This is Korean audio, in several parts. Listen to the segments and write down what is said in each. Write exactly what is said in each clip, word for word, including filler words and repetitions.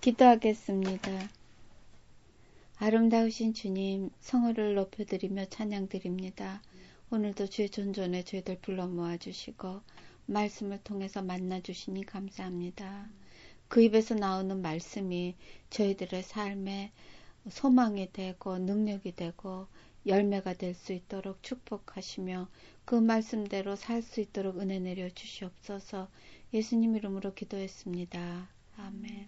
기도하겠습니다. 아름다우신 주님, 성호를 높여드리며 찬양드립니다. 오늘도 주의 존전에 저희들 불러 모아주시고 말씀을 통해서 만나주시니 감사합니다. 그 입에서 나오는 말씀이 저희들의 삶에 소망이 되고 능력이 되고 열매가 될 수 있도록 축복하시며 그 말씀대로 살 수 있도록 은혜 내려 주시옵소서. 예수님 이름으로 기도했습니다. 아멘.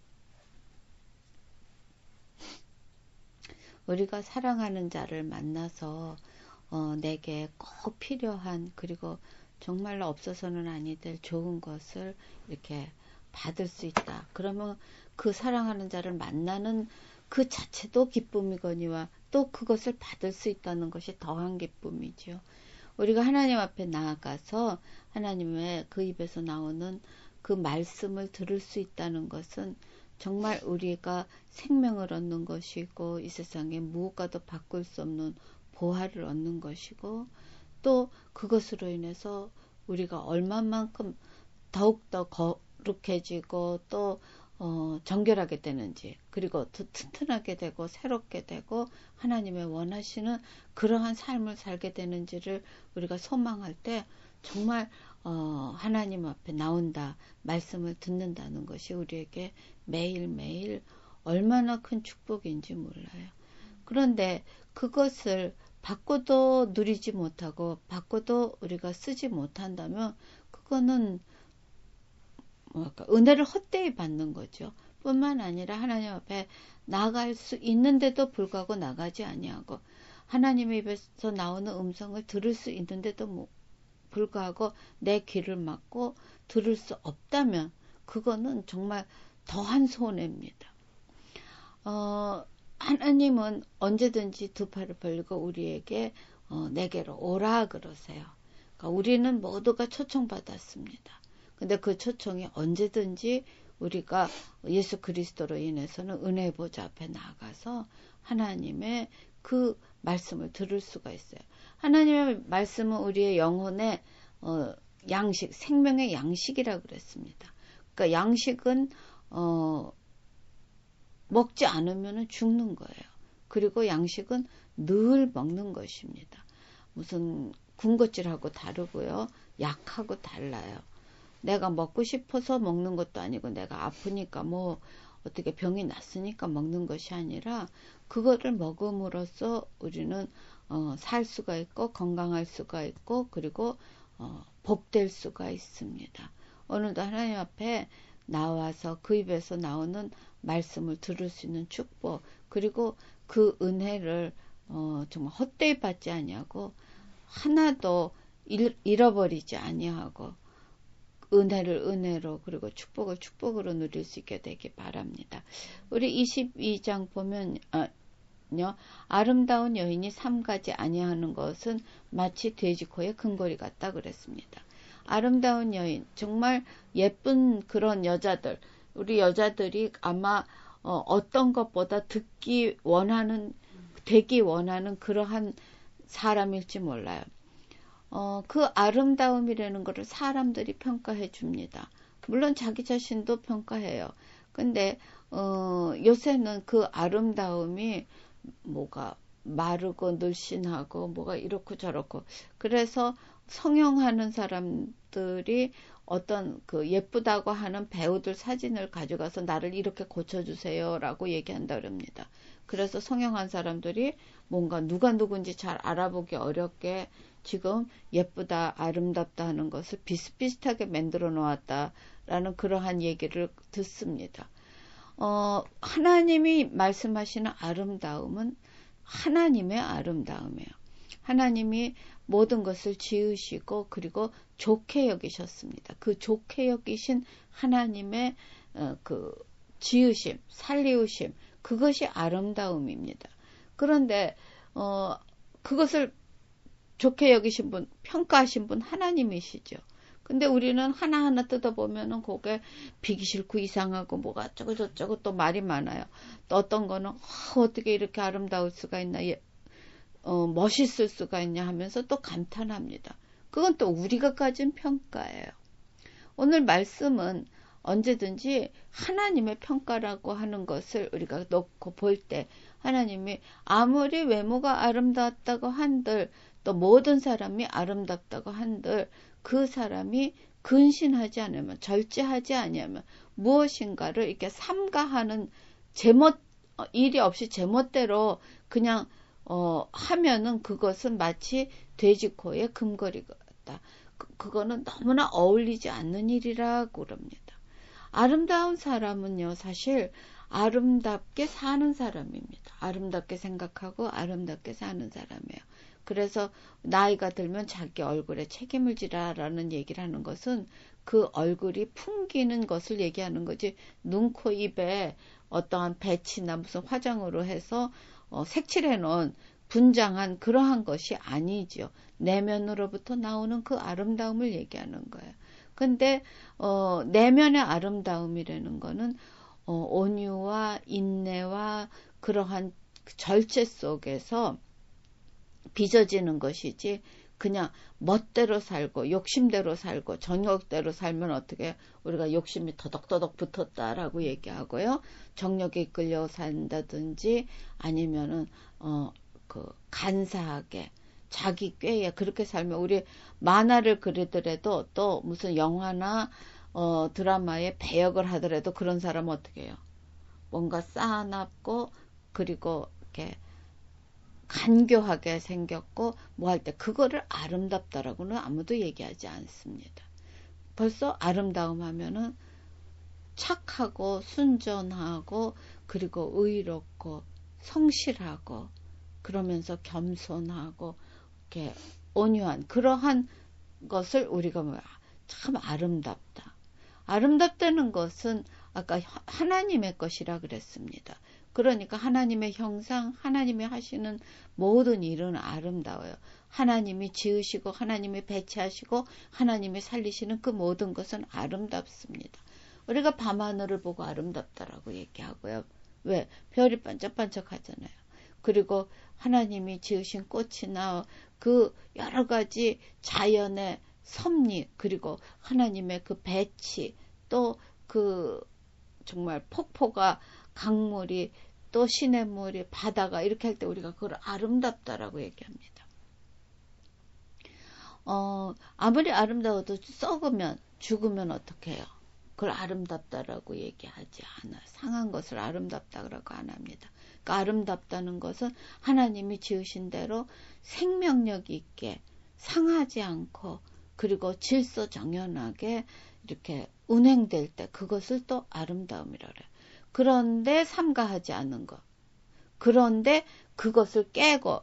우리가 사랑하는 자를 만나서 어, 내게 꼭 필요한 그리고 정말로 없어서는 아니 될 좋은 것을 이렇게 받을 수 있다. 그러면 그 사랑하는 자를 만나는 그 자체도 기쁨이거니와 또 그것을 받을 수 있다는 것이 더한 기쁨이죠. 우리가 하나님 앞에 나아가서 하나님의 그 입에서 나오는 그 말씀을 들을 수 있다는 것은 정말 우리가 생명을 얻는 것이고 이 세상에 무엇과도 바꿀 수 없는 보화를 얻는 것이고 또 그것으로 인해서 우리가 얼마만큼 더욱더 거룩해지고 또 어, 정결하게 되는지 그리고 더 튼튼하게 되고 새롭게 되고 하나님의 원하시는 그러한 삶을 살게 되는지를 우리가 소망할 때 정말 어, 하나님 앞에 나온다 말씀을 듣는다는 것이 우리에게 매일매일 얼마나 큰 축복인지 몰라요. 그런데 그것을 받고도 누리지 못하고 받고도 우리가 쓰지 못한다면 그거는 뭐랄까 은혜를 헛되이 받는 거죠. 뿐만 아니라 하나님 앞에 나갈 수 있는데도 불구하고 나가지 아니하고 하나님의 입에서 나오는 음성을 들을 수 있는데도 불구하고 내 귀를 막고 들을 수 없다면 그거는 정말 더한 손해입니다. 어, 하나님은 언제든지 두 팔을 벌리고 우리에게 어, 내게로 오라 그러세요. 그러니까 우리는 모두가 초청받았습니다. 근데 그 초청이 언제든지 우리가 예수 그리스도로 인해서는 은혜의 보좌 앞에 나가서 하나님의 그 말씀을 들을 수가 있어요. 하나님의 말씀은 우리의 영혼의 어, 양식, 생명의 양식이라고 그랬습니다. 그러니까 양식은 어, 먹지 않으면 죽는 거예요. 그리고 양식은 늘 먹는 것입니다. 무슨 군것질하고 다르고요. 약하고 달라요. 내가 먹고 싶어서 먹는 것도 아니고 내가 아프니까 뭐 어떻게 병이 났으니까 먹는 것이 아니라 그거를 먹음으로써 우리는 어, 살 수가 있고 건강할 수가 있고 그리고 어, 복될 수가 있습니다. 오늘도 하나님 앞에 나와서 그 입에서 나오는 말씀을 들을 수 있는 축복 그리고 그 은혜를 어, 정말 헛되이 받지 아니하고 하나도 잃, 잃어버리지 아니하고 은혜를 은혜로 그리고 축복을 축복으로 누릴 수 있게 되기 바랍니다. 우리 이십이 장 보면 아, 아름다운 여인이 삼가지 아니하는 것은 마치 돼지 코의 금고리 같다 그랬습니다. 아름다운 여인 정말 예쁜 그런 여자들 우리 여자들이 아마 어, 어떤 것보다 듣기 원하는 되기 원하는 그러한 사람일지 몰라요. 어, 그 아름다움이라는 것을 사람들이 평가해 줍니다. 물론 자기 자신도 평가해요. 근데 어, 요새는 그 아름다움이 뭐가 마르고 늘씬하고 뭐가 이렇고 저렇고 그래서 성형하는 사람들이 어떤 그 예쁘다고 하는 배우들 사진을 가져가서 나를 이렇게 고쳐주세요 라고 얘기한다 그럽니다. 그래서 성형한 사람들이 뭔가 누가 누군지 잘 알아보기 어렵게 지금 예쁘다 아름답다 하는 것을 비슷비슷하게 만들어 놓았다라는 그러한 얘기를 듣습니다. 어, 하나님이 말씀하시는 아름다움은 하나님의 아름다움이에요. 하나님이 모든 것을 지으시고 그리고 좋게 여기셨습니다. 그 좋게 여기신 하나님의 어, 그 지으심, 살리우심 그것이 아름다움입니다. 그런데 어, 그것을 좋게 여기신 분, 평가하신 분 하나님이시죠. 근데 우리는 하나하나 뜯어보면은 그게 비기 싫고 이상하고 뭐가 어쩌고 저쩌고 또 말이 많아요. 또 어떤 거는 어, 어떻게 이렇게 아름다울 수가 있나 예, 어, 멋있을 수가 있냐 하면서 또 감탄합니다. 그건 또 우리가 가진 평가예요. 오늘 말씀은 언제든지 하나님의 평가라고 하는 것을 우리가 놓고 볼 때 하나님이 아무리 외모가 아름다웠다고 한들 또 모든 사람이 아름답다고 한들 그 사람이 근신하지 않으면 절제하지 않으면 무엇인가를 이렇게 삼가하는 제멋 일이 없이 제멋대로 그냥 어, 하면은 그것은 마치 돼지코의 금거리 같다. 그, 그거는 너무나 어울리지 않는 일이라고 그럽니다. 아름다운 사람은요, 사실 아름답게 사는 사람입니다. 아름답게 생각하고 아름답게 사는 사람이에요. 그래서 나이가 들면 자기 얼굴에 책임을 지라라는 얘기를 하는 것은 그 얼굴이 풍기는 것을 얘기하는 거지, 눈, 코, 입에 어떠한 배치나 무슨 화장으로 해서 어, 색칠해 놓은 분장한 그러한 것이 아니지요. 내면으로부터 나오는 그 아름다움을 얘기하는 거예요. 근데 어, 내면의 아름다움이라는 거는 어, 온유와 인내와 그러한 절제 속에서 빚어지는 것이지, 그냥 멋대로 살고 욕심대로 살고 정욕대로 살면 어떻게 우리가 욕심이 더덕더덕 붙었다라고 얘기하고요. 정욕에 이끌려 산다든지 아니면은 어 그 간사하게 자기 꾀에 그렇게 살면, 우리 만화를 그리더라도 또 무슨 영화나 어 드라마에 배역을 하더라도 그런 사람은 어떻게 해요? 뭔가 싸납고 그리고 이렇게 간교하게 생겼고 뭐 할 때 그거를 아름답다라고는 아무도 얘기하지 않습니다. 벌써 아름다움 하면은 착하고 순전하고 그리고 의롭고 성실하고 그러면서 겸손하고 이렇게 온유한 그러한 것을 우리가 뭐야, 참 아름답다. 아름답다는 것은 아까 하나님의 것이라 그랬습니다. 그러니까 하나님의 형상, 하나님이 하시는 모든 일은 아름다워요. 하나님이 지으시고 하나님이 배치하시고 하나님이 살리시는 그 모든 것은 아름답습니다. 우리가 밤하늘을 보고 아름답다라고 얘기하고요. 왜? 별이 반짝반짝 하잖아요. 그리고 하나님이 지으신 꽃이나 그 여러 가지 자연의 섭리, 그리고 하나님의 그 배치, 또 그 정말 폭포가, 강물이, 또 시냇물이, 바다가 이렇게 할 때 우리가 그걸 아름답다라고 얘기합니다. 어, 아무리 아름다워도 썩으면, 죽으면 어떻게 해요? 그걸 아름답다라고 얘기하지 않아요. 상한 것을 아름답다라고 안 합니다. 그러니까 아름답다는 것은 하나님이 지으신 대로 생명력 있게 상하지 않고 그리고 질서정연하게 이렇게 운행될 때 그것을 또 아름다움이라 그래요. 그런데 삼가하지 않는 것. 그런데 그것을 깨고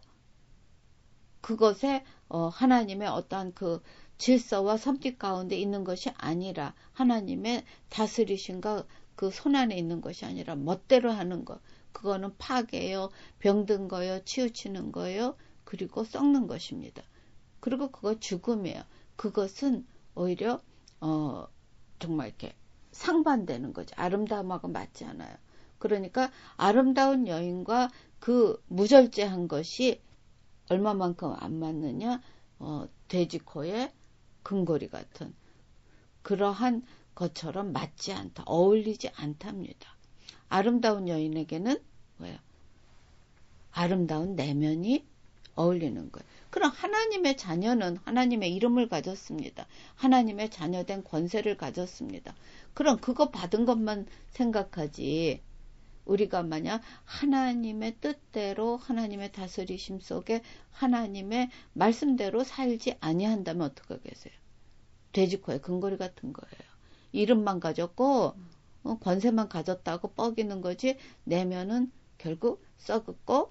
그것에 어, 하나님의 어떠한 그 질서와 섭리 가운데 있는 것이 아니라 하나님의 다스리신가 그 손안에 있는 것이 아니라 멋대로 하는 것. 그거는 파괴요, 병든 거요, 치우치는 거요, 그리고 썩는 것입니다. 그리고 그거 죽음이에요. 그것은 오히려 어, 정말 이렇게 상반되는 거죠. 아름다움하고 맞지 않아요. 그러니까 아름다운 여인과 그 무절제한 것이 얼마만큼 안 맞느냐, 어, 돼지코에 금고리 같은 그러한 것처럼 맞지 않다, 어울리지 않답니다. 아름다운 여인에게는 뭐예요? 아름다운 내면이 어울리는 거예요. 그럼 하나님의 자녀는 하나님의 이름을 가졌습니다. 하나님의 자녀된 권세를 가졌습니다. 그럼 그거 받은 것만 생각하지, 우리가 만약 하나님의 뜻대로 하나님의 다스리심 속에 하나님의 말씀대로 살지 아니한다면 어떡하겠어요? 돼지코의 근거리 같은 거예요. 이름만 가졌고 어, 권세만 가졌다고 뻐기는 거지, 내면은 결국 썩었고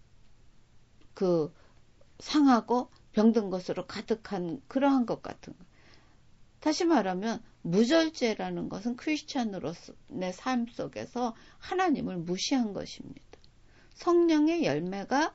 그 상하고 병든 것으로 가득한 그러한 것 같은 거. 다시 말하면 무절제라는 것은 크리스찬으로서의 삶 속에서 하나님을 무시한 것입니다. 성령의 열매가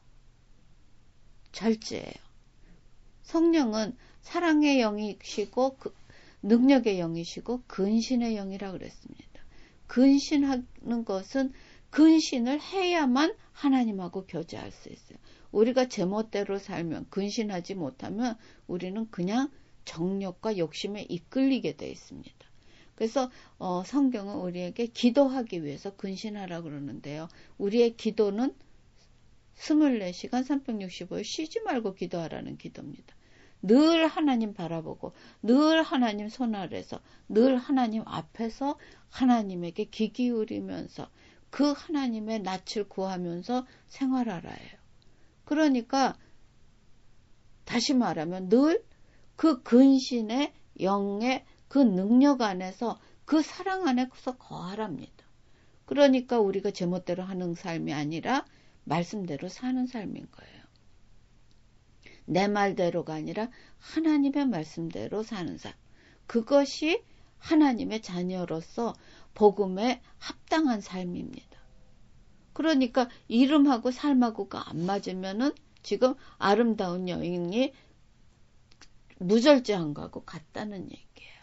절제예요. 성령은 사랑의 영이시고 그 능력의 영이시고 근신의 영이라고 그랬습니다. 근신하는 것은 근신을 해야만 하나님하고 교제할 수 있어요. 우리가 제멋대로 살면, 근신하지 못하면 우리는 그냥 정욕과 욕심에 이끌리게 되어 있습니다. 그래서 어, 성경은 우리에게 기도하기 위해서 근신하라 그러는데요. 우리의 기도는 이십사 시간 삼백육십오 일 쉬지 말고 기도하라는 기도입니다. 늘 하나님 바라보고 늘 하나님 손 아래서 늘 하나님 앞에서 하나님에게 귀 기울이면서 그 하나님의 낯을 구하면서 생활하라 해요. 그러니까 다시 말하면 늘 그 근신의 영의 그 능력 안에서 그 사랑 안에서 거하랍니다. 그러니까 우리가 제멋대로 하는 삶이 아니라 말씀대로 사는 삶인 거예요. 내 말대로가 아니라 하나님의 말씀대로 사는 삶. 그것이 하나님의 자녀로서 복음에 합당한 삶입니다. 그러니까 이름하고 삶하고가 안 맞으면은 지금 아름다운 여인이 무절제한 거하고 같다는 얘기예요.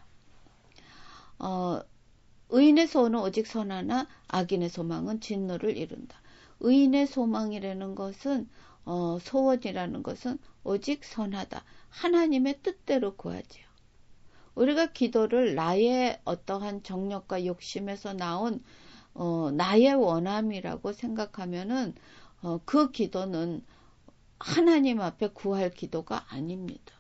어, 의인의 소원은 오직 선하나 악인의 소망은 진노를 이룬다. 의인의 소망이라는 것은 어, 소원이라는 것은 오직 선하다. 하나님의 뜻대로 구하지요. 우리가 기도를 나의 어떠한 정력과 욕심에서 나온 어, 나의 원함이라고 생각하면은 어, 그 기도는 하나님 앞에 구할 기도가 아닙니다.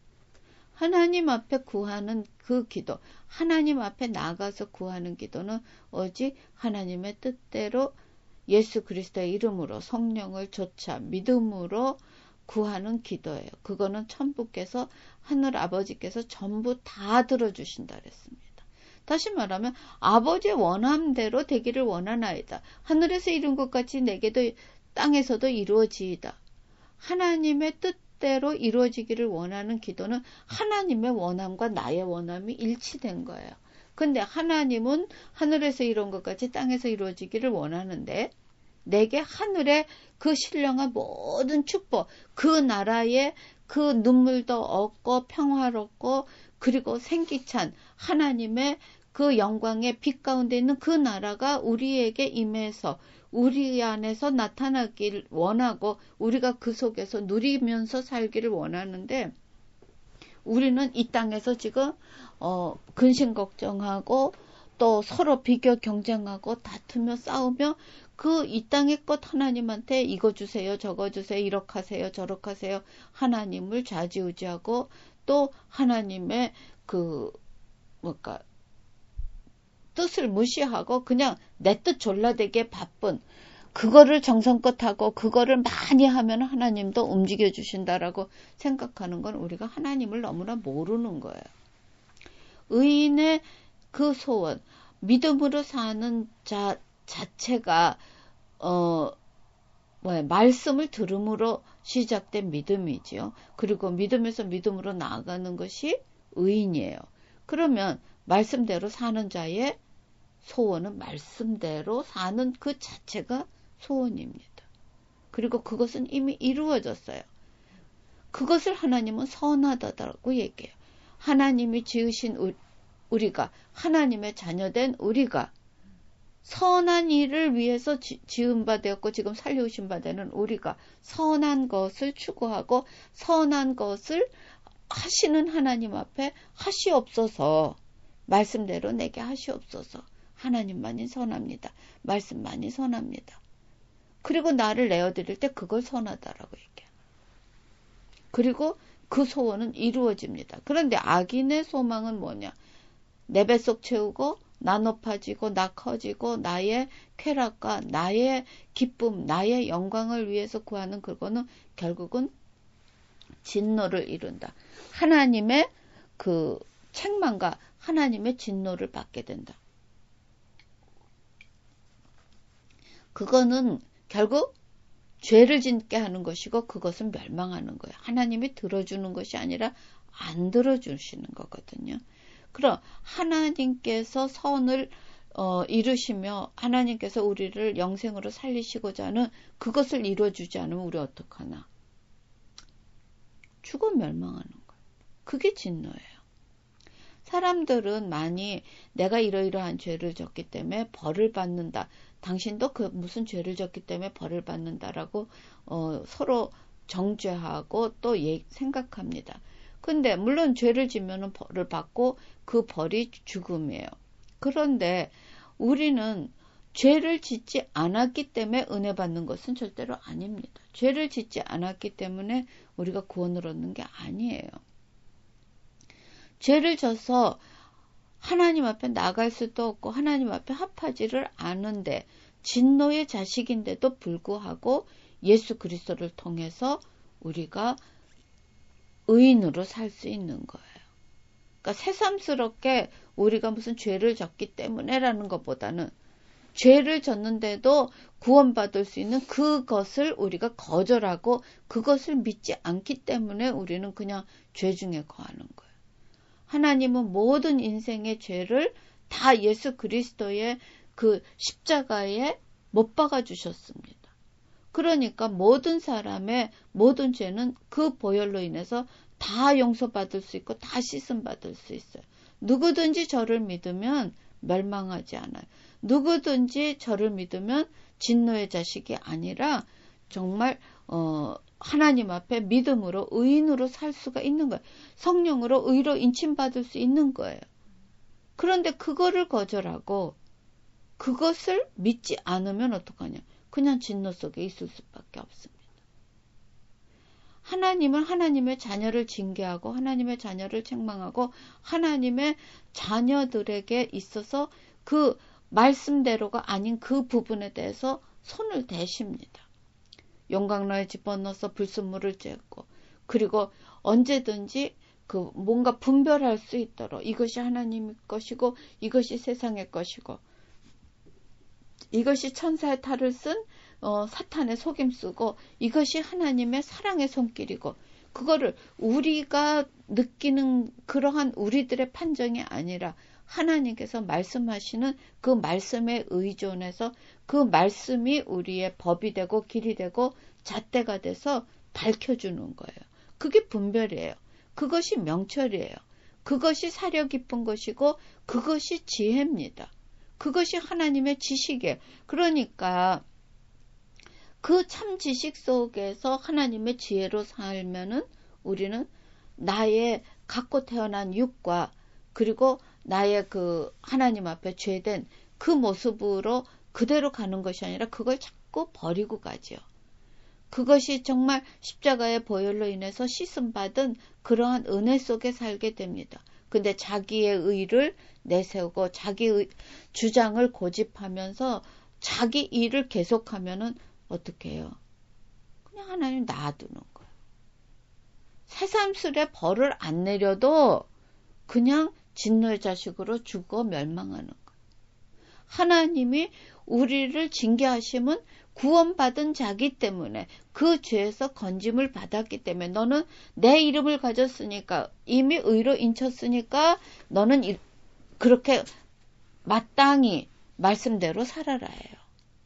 하나님 앞에 구하는 그 기도, 하나님 앞에 나가서 구하는 기도는 오직 하나님의 뜻대로 예수 그리스도의 이름으로 성령을 조차 믿음으로 구하는 기도예요. 그거는 천부께서 하늘 아버지께서 전부 다 들어주신다 그랬습니다. 다시 말하면 아버지의 원함대로 되기를 원하나이다. 하늘에서 이룬 것 같이 내게도 땅에서도 이루어지이다. 하나님의 뜻대로 이루어지기를 원하는 기도는 하나님의 원함과 나의 원함이 일치된 거예요. 근데 하나님은 하늘에서 이룬 것 같이 땅에서 이루어지기를 원하는데 내게 하늘의 그 신령한 모든 축복, 그 나라의 그 눈물도 없고 평화롭고 그리고 생기찬 하나님의 그 영광의 빛 가운데 있는 그 나라가 우리에게 임해서 우리 안에서 나타나길 원하고 우리가 그 속에서 누리면서 살기를 원하는데 우리는 이 땅에서 지금 어, 근심 걱정하고 또 서로 비교 경쟁하고 다투며 싸우며 그 이 땅의 것 하나님한테 이거 주세요 저거 주세요 이렇게 하세요 저렇게 하세요 하나님을 좌지우지하고 또 하나님의 그 뭘까 뜻을 무시하고 그냥 내 뜻 졸라대기에 바쁜 그거를 정성껏 하고 그거를 많이 하면 하나님도 움직여 주신다라고 생각하는 건 우리가 하나님을 너무나 모르는 거예요. 의인의 그 소원, 믿음으로 사는 자 자체가 어 뭐야 말씀을 들음으로 시작된 믿음이지요. 그리고 믿음에서 믿음으로 나아가는 것이 의인이에요. 그러면 말씀대로 사는 자의 소원은 말씀대로 사는 그 자체가 소원입니다. 그리고 그것은 이미 이루어졌어요. 그것을 하나님은 선하다고 얘기해요. 하나님이 지으신 우리가 하나님의 자녀된 우리가 선한 일을 위해서 지, 지은 바 되었고 지금 살려오신 바 되는 우리가 선한 것을 추구하고 선한 것을 하시는 하나님 앞에 하시옵소서 말씀대로 내게 하시옵소서 하나님만이 선합니다. 말씀만이 선합니다. 그리고 나를 내어드릴 때 그걸 선하다라고 얘기해요. 그리고 그 소원은 이루어집니다. 그런데 악인의 소망은 뭐냐? 내 뱃속 채우고 나 높아지고 나 커지고 나의 쾌락과 나의 기쁨, 나의 영광을 위해서 구하는 그거는 결국은 진노를 이룬다. 하나님의 그 책망과 하나님의 진노를 받게 된다. 그거는 결국 죄를 짓게 하는 것이고 그것은 멸망하는 거예요. 하나님이 들어주는 것이 아니라 안 들어주시는 거거든요. 그럼 하나님께서 선을 어, 이루시며 하나님께서 우리를 영생으로 살리시고자 하는 그것을 이루어주지 않으면 우리 어떡하나? 죽어 멸망하는 거예요. 그게 진노예요. 사람들은 많이 내가 이러이러한 죄를 졌기 때문에 벌을 받는다. 당신도 그 무슨 죄를 졌기 때문에 벌을 받는다라고 어, 서로 정죄하고 또 예, 생각합니다. 근데 물론 죄를 지면은 벌을 받고 그 벌이 죽음이에요. 그런데 우리는 죄를 짓지 않았기 때문에 은혜 받는 것은 절대로 아닙니다. 죄를 짓지 않았기 때문에 우리가 구원을 얻는 게 아니에요. 죄를 져서 하나님 앞에 나갈 수도 없고 하나님 앞에 합하지를 않은데 진노의 자식인데도 불구하고 예수 그리스도를 통해서 우리가 의인으로 살 수 있는 거예요. 그러니까 새삼스럽게 우리가 무슨 죄를 졌기 때문에라는 것보다는 죄를 졌는데도 구원받을 수 있는 그것을 우리가 거절하고 그것을 믿지 않기 때문에 우리는 그냥 죄 중에 거하는 거예요. 하나님은 모든 인생의 죄를 다 예수 그리스도의 그 십자가에 못 박아 주셨습니다. 그러니까 모든 사람의 모든 죄는 그 보혈로 인해서 다 용서받을 수 있고 다 씻음받을 수 있어요. 누구든지 저를 믿으면 멸망하지 않아요. 누구든지 저를 믿으면 진노의 자식이 아니라 정말 어, 하나님 앞에 믿음으로 의인으로 살 수가 있는 거예요. 성령으로 의로 인침받을 수 있는 거예요. 그런데 그거를 거절하고 그것을 믿지 않으면 어떡하냐? 그냥 진노 속에 있을 수밖에 없습니다. 하나님은 하나님의 자녀를 징계하고 하나님의 자녀를 책망하고 하나님의 자녀들에게 있어서 그 말씀대로가 아닌 그 부분에 대해서 손을 대십니다. 용광로에 집어넣어서 불순물을 쬐고 그리고 언제든지 그 뭔가 분별할 수 있도록 이것이 하나님의 것이고 이것이 세상의 것이고 이것이 천사의 탈을 쓴 어, 사탄의 속임수고 이것이 하나님의 사랑의 손길이고 그거를 우리가 느끼는 그러한 우리들의 판정이 아니라 하나님께서 말씀하시는 그 말씀에 의존해서 그 말씀이 우리의 법이 되고 길이 되고 잣대가 돼서 밝혀주는 거예요. 그게 분별이에요. 그것이 명철이에요. 그것이 사려 깊은 것이고 그것이 지혜입니다. 그것이 하나님의 지식이에요. 그러니까 그 참 지식 속에서 하나님의 지혜로 살면은 우리는 나의 갖고 태어난 육과 그리고 나의 그 하나님 앞에 죄된 그 모습으로 그대로 가는 것이 아니라 그걸 자꾸 버리고 가죠. 그것이 정말 십자가의 보혈로 인해서 씻음받은 그러한 은혜 속에 살게 됩니다. 근데 자기의 의를 내세우고 자기의 주장을 고집하면서 자기 일을 계속하면은 어떻게 해요? 그냥 하나님 놔두는 거예요. 새삼스레 벌을 안 내려도 그냥 진노의 자식으로 죽어 멸망하는 거예요. 하나님이 우리를 징계하심은 구원받은 자기 때문에 그 죄에서 건짐을 받았기 때문에 너는 내 이름을 가졌으니까 이미 의로 인쳤으니까 너는 이, 그렇게 마땅히 말씀대로 살아라 해요.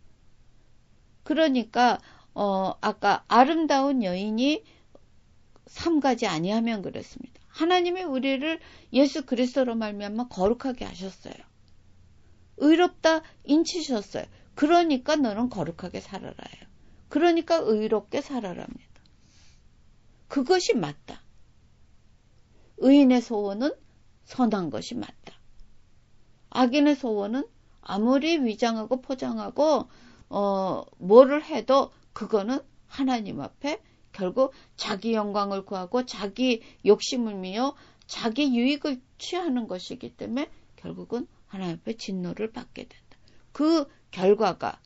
그러니까 어, 아까 아름다운 여인이 삼가지 아니하면 그랬습니다. 하나님이 우리를 예수 그리스도로 말미암아 거룩하게 하셨어요. 의롭다 인치셨어요. 그러니까 너는 거룩하게 살아라 해요. 그러니까 의롭게 살아랍니다. 그것이 맞다. 의인의 소원은 선한 것이 맞다. 악인의 소원은 아무리 위장하고 포장하고 어, 뭐를 해도 그거는 하나님 앞에 결국 자기 영광을 구하고 자기 욕심을 미어 자기 유익을 취하는 것이기 때문에 결국은 하나님 앞에 진노를 받게 된다. 그 결과가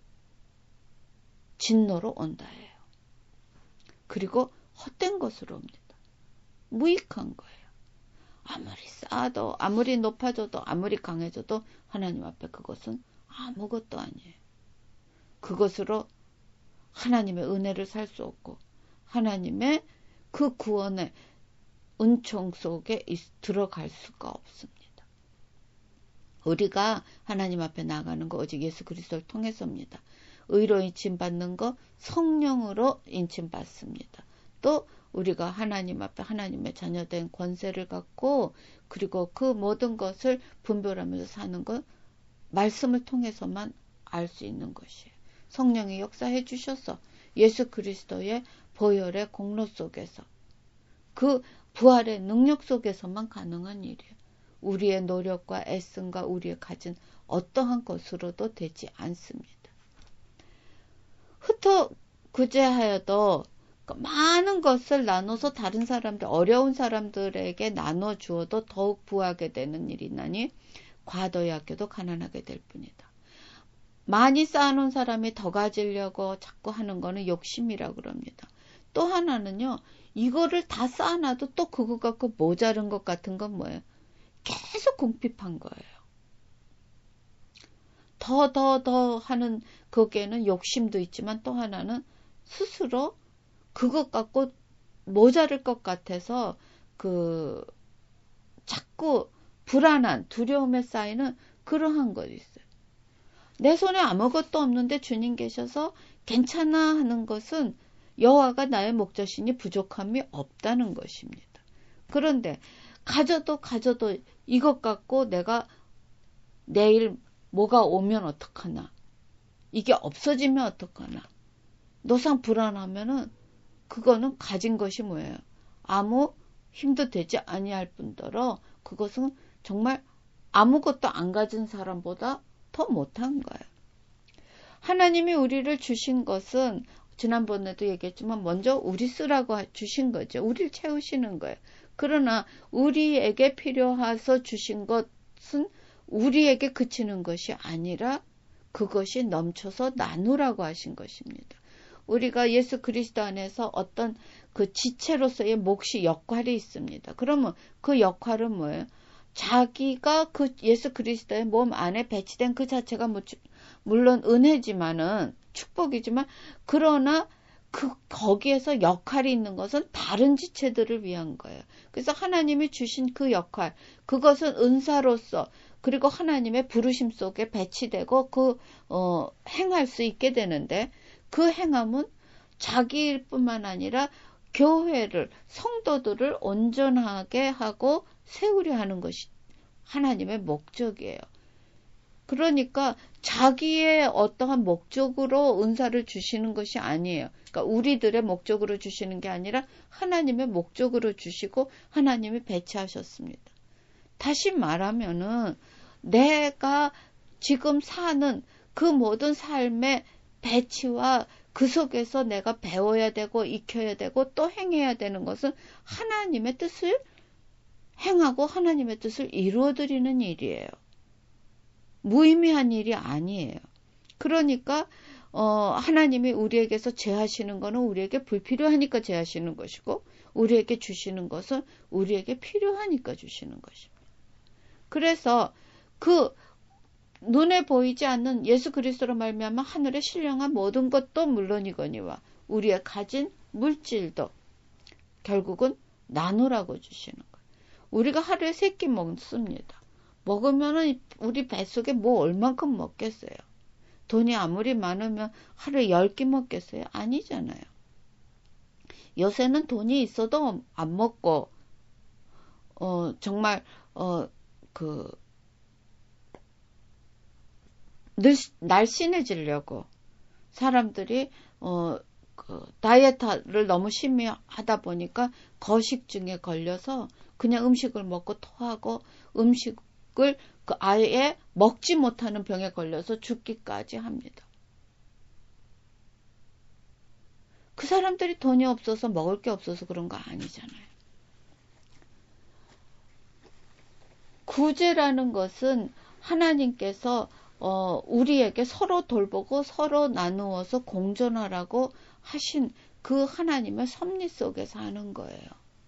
진노로 온다 해요. 그리고 헛된 것으로 옵니다. 무익한 거예요. 아무리 쌓아도 아무리 높아져도 아무리 강해져도 하나님 앞에 그것은 아무것도 아니에요. 그것으로 하나님의 은혜를 살 수 없고 하나님의 그 구원의 은총 속에 들어갈 수가 없습니다. 우리가 하나님 앞에 나가는 거 오직 예수 그리스도를 통해서입니다. 의로 인침받는 거 성령으로 인침받습니다. 또 우리가 하나님 앞에 하나님의 자녀된 권세를 갖고 그리고 그 모든 것을 분별하면서 사는 것 말씀을 통해서만 알 수 있는 것이에요. 성령이 역사해 주셔서 예수 그리스도의 보혈의 공로 속에서 그 부활의 능력 속에서만 가능한 일이에요. 우리의 노력과 애씀과 우리의 가진 어떠한 것으로도 되지 않습니다. 흩어 구제하여도 많은 것을 나눠서 다른 사람들, 어려운 사람들에게 나눠주어도 더욱 부하게 되는 일이나니 과도히 아껴도 가난하게 될 뿐이다. 많이 쌓아놓은 사람이 더 가지려고 자꾸 하는 거는 욕심이라고 그럽니다. 또 하나는요, 이거를 다 쌓아놔도 또 그거 갖고 모자른 것 같은 건 뭐예요? 계속 궁핍한 거예요. 더, 더, 더 하는 거기에는 욕심도 있지만 또 하나는 스스로 그것 갖고 모자랄 것 같아서 그 자꾸 불안한 두려움에 쌓이는 그러한 것이 있어요. 내 손에 아무것도 없는데 주님 계셔서 괜찮아 하는 것은 여호와가 나의 목자시니 부족함이 없다는 것입니다. 그런데 가져도 가져도 이것 갖고 내가 내일 뭐가 오면 어떡하나, 이게 없어지면 어떡하나, 노상 불안하면은 그거는 가진 것이 뭐예요? 아무 힘도 되지 아니할 뿐더러 그것은 정말 아무것도 안 가진 사람보다 더 못한 거예요. 하나님이 우리를 주신 것은 지난번에도 얘기했지만 먼저 우리 쓰라고 주신 거죠. 우리를 채우시는 거예요. 그러나 우리에게 필요해서 주신 것은 우리에게 그치는 것이 아니라 그것이 넘쳐서 나누라고 하신 것입니다. 우리가 예수 그리스도 안에서 어떤 그 지체로서의 몫이 역할이 있습니다. 그러면 그 역할은 뭐예요? 자기가 그 예수 그리스도의 몸 안에 배치된 그 자체가 뭐 물론 은혜지만은 축복이지만 그러나 그 거기에서 역할이 있는 것은 다른 지체들을 위한 거예요. 그래서 하나님이 주신 그 역할, 그것은 은사로서 그리고 하나님의 부르심 속에 배치되고 그 어, 행할 수 있게 되는데 그 행함은 자기일 뿐만 아니라 교회를, 성도들을 온전하게 하고 세우려 하는 것이 하나님의 목적이에요. 그러니까 자기의 어떠한 목적으로 은사를 주시는 것이 아니에요. 그러니까 우리들의 목적으로 주시는 게 아니라 하나님의 목적으로 주시고 하나님이 배치하셨습니다. 다시 말하면은 내가 지금 사는 그 모든 삶의 배치와 그 속에서 내가 배워야 되고 익혀야 되고 또 행해야 되는 것은 하나님의 뜻을 행하고 하나님의 뜻을 이루어드리는 일이에요. 무의미한 일이 아니에요. 그러니까 어, 하나님이 우리에게서 제하시는 것은 우리에게 불필요하니까 제하시는 것이고 우리에게 주시는 것은 우리에게 필요하니까 주시는 것입니다. 그래서 그 눈에 보이지 않는 예수 그리스도로 말미암아 하늘에 신령한 모든 것도 물론이거니와 우리의 가진 물질도 결국은 나누라고 주시는 거예요. 우리가 하루에 세 끼 먹습니다. 먹으면은 우리 뱃속에 뭐 얼만큼 먹겠어요? 돈이 아무리 많으면 하루에 열 끼 먹겠어요? 아니잖아요. 요새는 돈이 있어도 안 먹고 어 정말 어 그 늘 날씬해지려고 사람들이 어 그 다이어트를 너무 심히 하다 보니까 거식증에 걸려서 그냥 음식을 먹고 토하고 음식을 그 아예 먹지 못하는 병에 걸려서 죽기까지 합니다. 그 사람들이 돈이 없어서 먹을 게 없어서 그런 거 아니잖아요. 구제라는 것은 하나님께서 어, 우리에게 서로 돌보고 서로 나누어서 공존하라고 하신 그 하나님의 섭리 속에서 하는 거예요.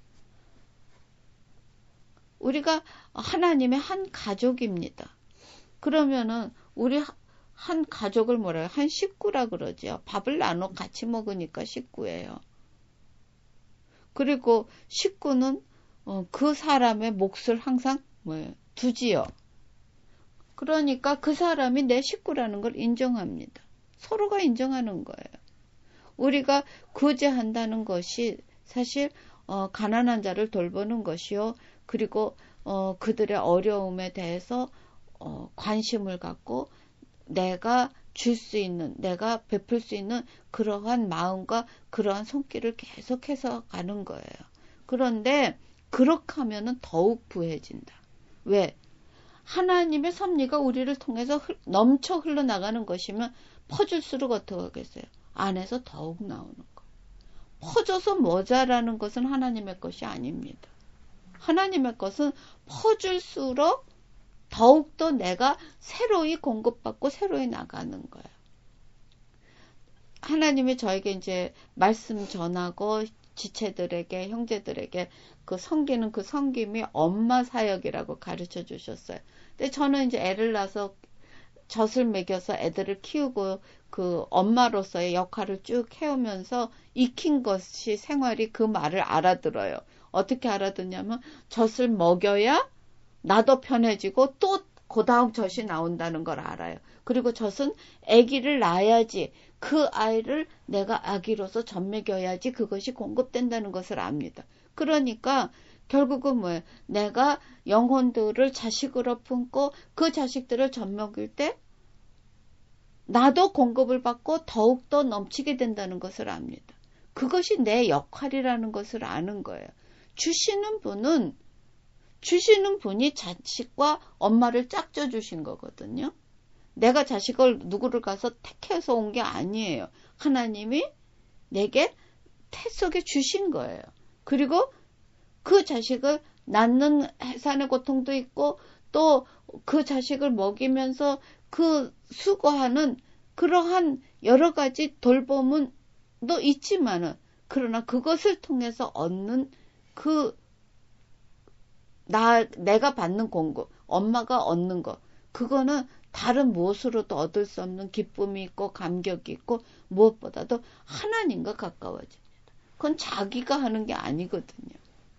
우리가 하나님의 한 가족입니다. 그러면은 우리 한 가족을 뭐라 해요? 한 식구라 그러죠. 밥을 나눠 같이 먹으니까 식구예요. 그리고 식구는 어, 그 사람의 몫을 항상 뭐예요? 두지요. 그러니까 그 사람이 내 식구라는 걸 인정합니다. 서로가 인정하는 거예요. 우리가 구제한다는 것이 사실 어, 가난한 자를 돌보는 것이요. 그리고 어, 그들의 어려움에 대해서 어, 관심을 갖고 내가 줄 수 있는, 내가 베풀 수 있는 그러한 마음과 그러한 손길을 계속해서 가는 거예요. 그런데 그렇게 하면은 더욱 부해진다. 왜? 하나님의 섭리가 우리를 통해서 흘, 넘쳐 흘러나가는 것이면 퍼질수록 어떻게 하겠어요? 안에서 더욱 나오는 거예요. 퍼져서 모자라는 것은 하나님의 것이 아닙니다. 하나님의 것은 퍼질수록 더욱더 내가 새로이 공급받고 새로이 나가는 거예요. 하나님이 저에게 이제 말씀 전하고 지체들에게, 형제들에게 그 섬기는 그 섬김이 엄마 사역이라고 가르쳐 주셨어요. 근데 저는 이제 애를 낳아서 젖을 먹여서 애들을 키우고 그 엄마로서의 역할을 쭉 해오면서 익힌 것이 생활이 그 말을 알아들어요. 어떻게 알아듣냐면 젖을 먹여야 나도 편해지고 또 그 다음 젖이 나온다는 걸 알아요. 그리고 젖은 아기를 낳아야지 그 아이를 내가 아기로서 젖 먹여야지 그것이 공급된다는 것을 압니다. 그러니까 결국은 뭐예요? 내가 영혼들을 자식으로 품고 그 자식들을 젖 먹일 때 나도 공급을 받고 더욱더 넘치게 된다는 것을 압니다. 그것이 내 역할이라는 것을 아는 거예요. 주시는 분은 주시는 분이 자식과 엄마를 짝져 주신 거거든요. 내가 자식을 누구를 가서 택해서 온 게 아니에요. 하나님이 내게 태 속에 주신 거예요. 그리고 그 자식을 낳는 해산의 고통도 있고 또 그 자식을 먹이면서 그 수고하는 그러한 여러 가지 돌봄은 또 있지만은 그러나 그것을 통해서 얻는 그 나, 내가 받는 공급, 엄마가 얻는 것, 그거는 다른 무엇으로도 얻을 수 없는 기쁨이 있고 감격이 있고 무엇보다도 하나님과 가까워집니다. 그건 자기가 하는 게 아니거든요.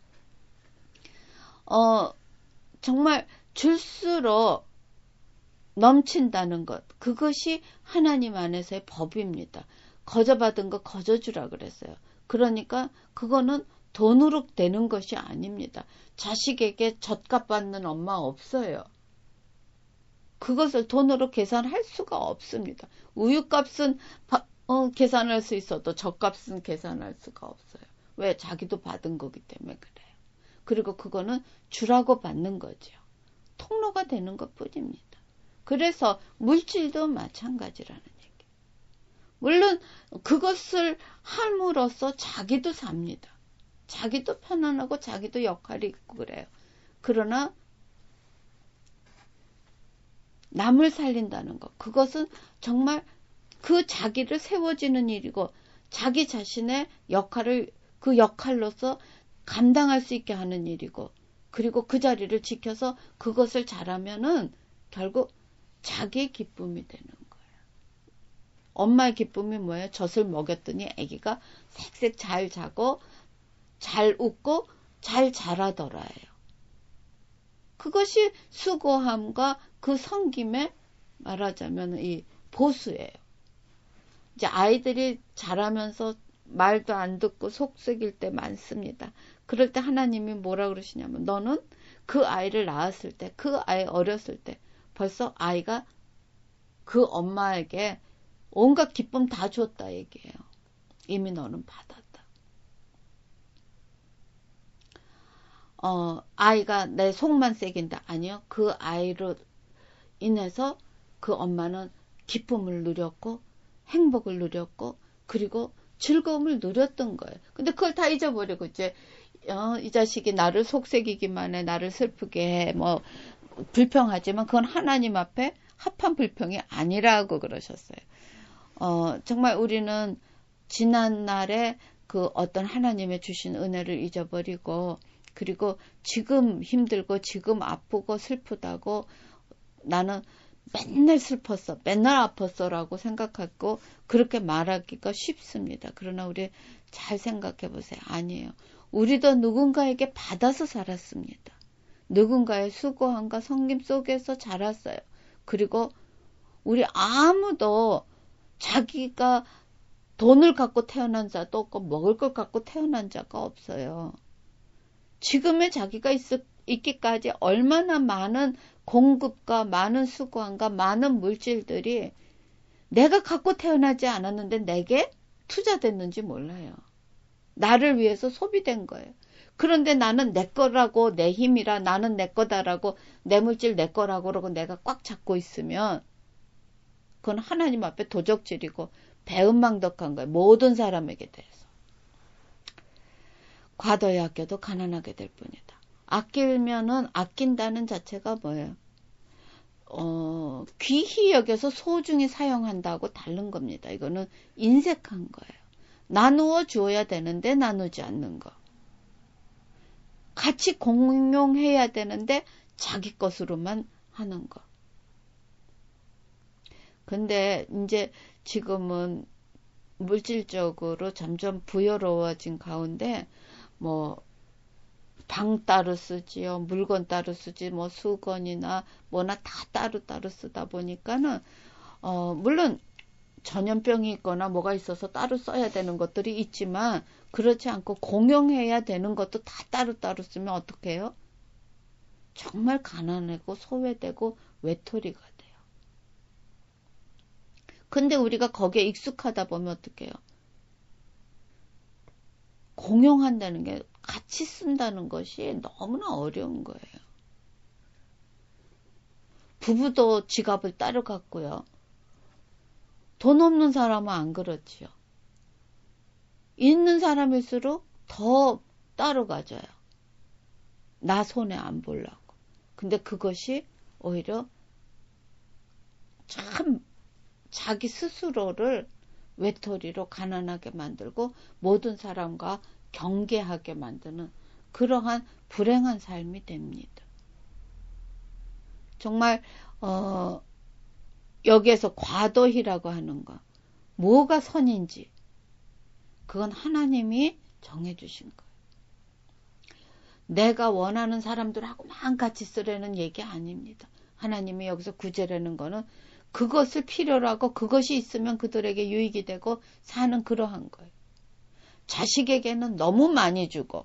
어, 정말 줄수록 넘친다는 것, 그것이 하나님 안에서의 법입니다. 거저받은 거 거저주라 그랬어요. 그러니까 그거는 돈으로 되는 것이 아닙니다. 자식에게 젖값 받는 엄마 없어요. 그것을 돈으로 계산할 수가 없습니다. 우유값은 어, 계산할 수 있어도 젖값은 계산할 수가 없어요. 왜? 자기도 받은 거기 때문에 그래요. 그리고 그거는 주라고 받는 거죠. 통로가 되는 것뿐입니다. 그래서 물질도 마찬가지라는 얘기. 물론 그것을 함으로써 자기도 삽니다. 자기도 편안하고 자기도 역할이 있고 그래요. 그러나 남을 살린다는 것, 그것은 정말 그 자기를 세워지는 일이고 자기 자신의 역할을 그 역할로서 감당할 수 있게 하는 일이고 그리고 그 자리를 지켜서 그것을 잘하면은 결국 자기의 기쁨이 되는 거예요. 엄마의 기쁨이 뭐예요? 젖을 먹였더니 아기가 색색 잘 자고 잘 웃고 잘 자라더라예요. 그것이 수고함과 그 섬김의 말하자면 이 보수예요. 이제 아이들이 자라면서 말도 안 듣고 속썩일 때 많습니다. 그럴 때 하나님이 뭐라 그러시냐면 너는 그 아이를 낳았을 때, 그 아이 어렸을 때 벌써 아이가 그 엄마에게 온갖 기쁨 다 줬다 얘기해요. 이미 너는 받았다. 어, 아이가 내 속만 새긴다. 아니요. 그 아이로 인해서 그 엄마는 기쁨을 누렸고 행복을 누렸고 그리고 즐거움을 누렸던 거예요. 근데 그걸 다 잊어버리고 이제 어, 이 자식이 나를 속새기기만 해, 나를 슬프게 해, 뭐 불평하지만 그건 하나님 앞에 합한 불평이 아니라고 그러셨어요. 어, 정말 우리는 지난날에 그 어떤 하나님의 주신 은혜를 잊어버리고 그리고 지금 힘들고 지금 아프고 슬프다고 나는 맨날 슬펐어, 맨날 아팠어 라고 생각하고 그렇게 말하기가 쉽습니다. 그러나 우리 잘 생각해 보세요. 아니에요. 우리도 누군가에게 받아서 살았습니다. 누군가의 수고함과 섬김 속에서 자랐어요. 그리고 우리 아무도 자기가 돈을 갖고 태어난 자도 없고 먹을 걸 갖고 태어난 자가 없어요. 지금의 자기가 있, 있기까지 얼마나 많은 공급과 많은 수고함과 많은 물질들이 내가 갖고 태어나지 않았는데 내게 투자됐는지 몰라요. 나를 위해서 소비된 거예요. 그런데 나는 내 거라고, 내 힘이라, 나는 내 거다라고, 내 물질 내 거라고 그러고 내가 꽉 잡고 있으면 그건 하나님 앞에 도적질이고 배은망덕한 거예요. 모든 사람에게 대해서. 과도히 아껴도 가난하게 될 뿐이다. 아끼면은 아낀다는 자체가 뭐예요? 어, 귀히 여겨서 소중히 사용한다고 다른 겁니다. 이거는 인색한 거예요. 나누어 주어야 되는데 나누지 않는 거. 같이 공용해야 되는데 자기 것으로만 하는 거. 근데 이제 지금은 물질적으로 점점 부여로워진 가운데 뭐 방 따로 쓰지요. 물건 따로 쓰지. 뭐 수건이나 뭐나 다 따로 따로 쓰다 보니까는 어 물론 전염병이 있거나 뭐가 있어서 따로 써야 되는 것들이 있지만 그렇지 않고 공용해야 되는 것도 다 따로 따로 쓰면 어떻게 해요? 정말 가난하고 소외되고 외톨이가 돼요. 근데 우리가 거기에 익숙하다 보면 어떻게 해요? 공용한다는 게 같이 쓴다는 것이 너무나 어려운 거예요. 부부도 지갑을 따로 갖고요. 돈 없는 사람은 안 그렇지요. 있는 사람일수록 더 따로 가져요. 나 손에 안 보려고. 근데 그것이 오히려 참 자기 스스로를 외톨이로 가난하게 만들고 모든 사람과 경계하게 만드는 그러한 불행한 삶이 됩니다. 정말 어, 여기에서 과도히라고 하는 거 뭐가 선인지 그건 하나님이 정해주신 거예요. 내가 원하는 사람들하고만 같이 쓰려는 얘기 아닙니다. 하나님이 여기서 구제라는 거는 그것을 필요로 하고 그것이 있으면 그들에게 유익이 되고 사는 그러한 거예요. 자식에게는 너무 많이 주고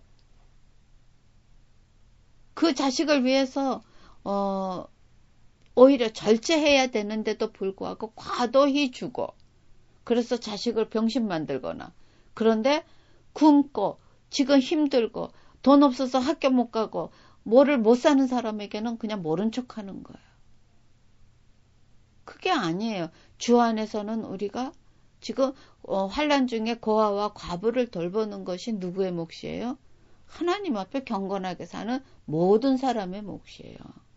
그 자식을 위해서 어, 오히려 절제해야 되는데도 불구하고 과도히 주고 그래서 자식을 병신 만들거나 그런데 굶고 지금 힘들고 돈 없어서 학교 못 가고 뭐를 못 사는 사람에게는 그냥 모른 척하는 거예요. 그게 아니에요. 주 안에서는 우리가 지금 어, 환난 중에 고아와 과부를 돌보는 것이 누구의 몫이에요? 하나님 앞에 경건하게 사는 모든 사람의 몫이에요.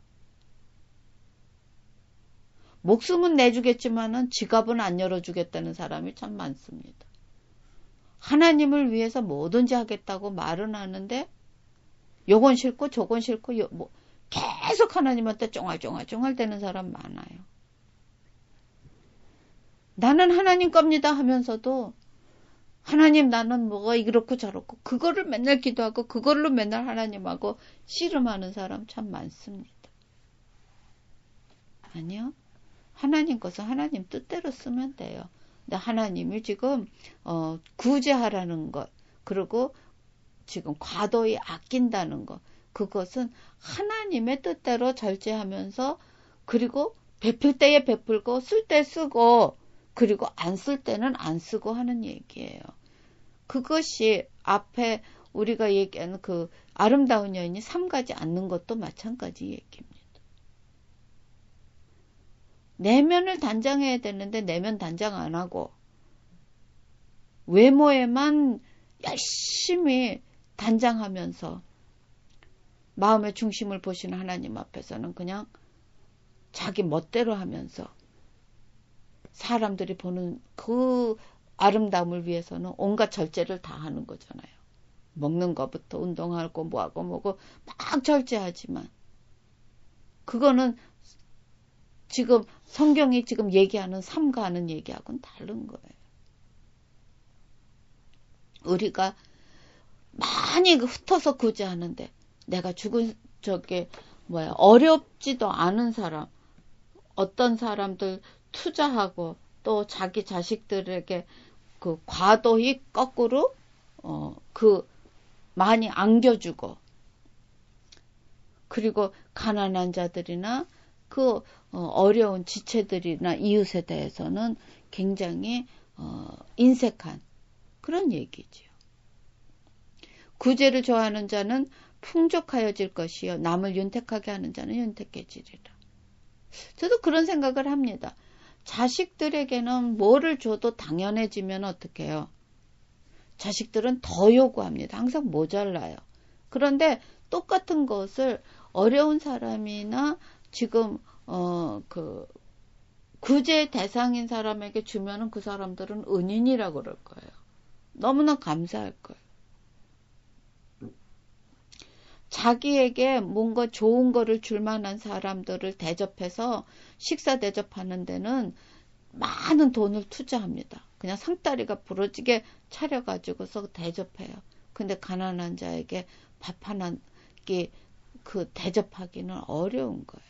목숨은 내주겠지만은 지갑은 안 열어주겠다는 사람이 참 많습니다. 하나님을 위해서 뭐든지 하겠다고 말은 하는데 요건 싫고 저건 싫고 요, 뭐 계속 하나님한테 쫑알쫑알쫑알 대는 사람 많아요. 나는 하나님 겁니다 하면서도 하나님 나는 뭐가 이렇고 저렇고 그거를 맨날 기도하고 그걸로 맨날 하나님하고 씨름하는 사람 참 많습니다. 아니요. 하나님 것은 하나님 뜻대로 쓰면 돼요. 근데 하나님이 지금 어, 구제하라는 것 그리고 지금 과도히 아낀다는 것 그것은 하나님의 뜻대로 절제하면서 그리고 베풀 때에 베풀고 쓸 때 쓰고 그리고 안 쓸 때는 안 쓰고 하는 얘기예요. 그것이 앞에 우리가 얘기하는 그 아름다운 여인이 삼가지 않는 것도 마찬가지 얘기입니다. 내면을 단장해야 되는데 내면 단장 안 하고 외모에만 열심히 단장하면서 마음의 중심을 보시는 하나님 앞에서는 그냥 자기 멋대로 하면서 사람들이 보는 그 아름다움을 위해서는 온갖 절제를 다 하는 거잖아요. 먹는 것부터 운동하고 뭐하고 뭐고 막 절제하지만 그거는 지금 성경이 지금 얘기하는 삼가하는 얘기하고는 다른 거예요. 우리가 많이 흩어서 구제하는데 내가 죽은 저게 뭐야 어렵지도 않은 사람 어떤 사람들 투자하고 또 자기 자식들에게 그 과도히 거꾸로 어, 그 많이 안겨주고 그리고 가난한 자들이나 그 어, 어려운 지체들이나 이웃에 대해서는 굉장히 어, 인색한 그런 얘기지요. 구제를 좋아하는 자는 풍족하여질 것이요 남을 윤택하게 하는 자는 윤택해지리라. 저도 그런 생각을 합니다. 자식들에게는 뭐를 줘도 당연해지면 어떡해요? 자식들은 더 요구합니다. 항상 모자라요. 그런데 똑같은 것을 어려운 사람이나 지금 어 그 구제 대상인 사람에게 주면은 그 사람들은 은인이라고 그럴 거예요. 너무나 감사할 거예요. 자기에게 뭔가 좋은 거를 줄 만한 사람들을 대접해서 식사 대접하는 데는 많은 돈을 투자합니다. 그냥 상다리가 부러지게 차려가지고서 대접해요. 근데 가난한 자에게 밥 하나 끼 그 대접하기는 어려운 거예요.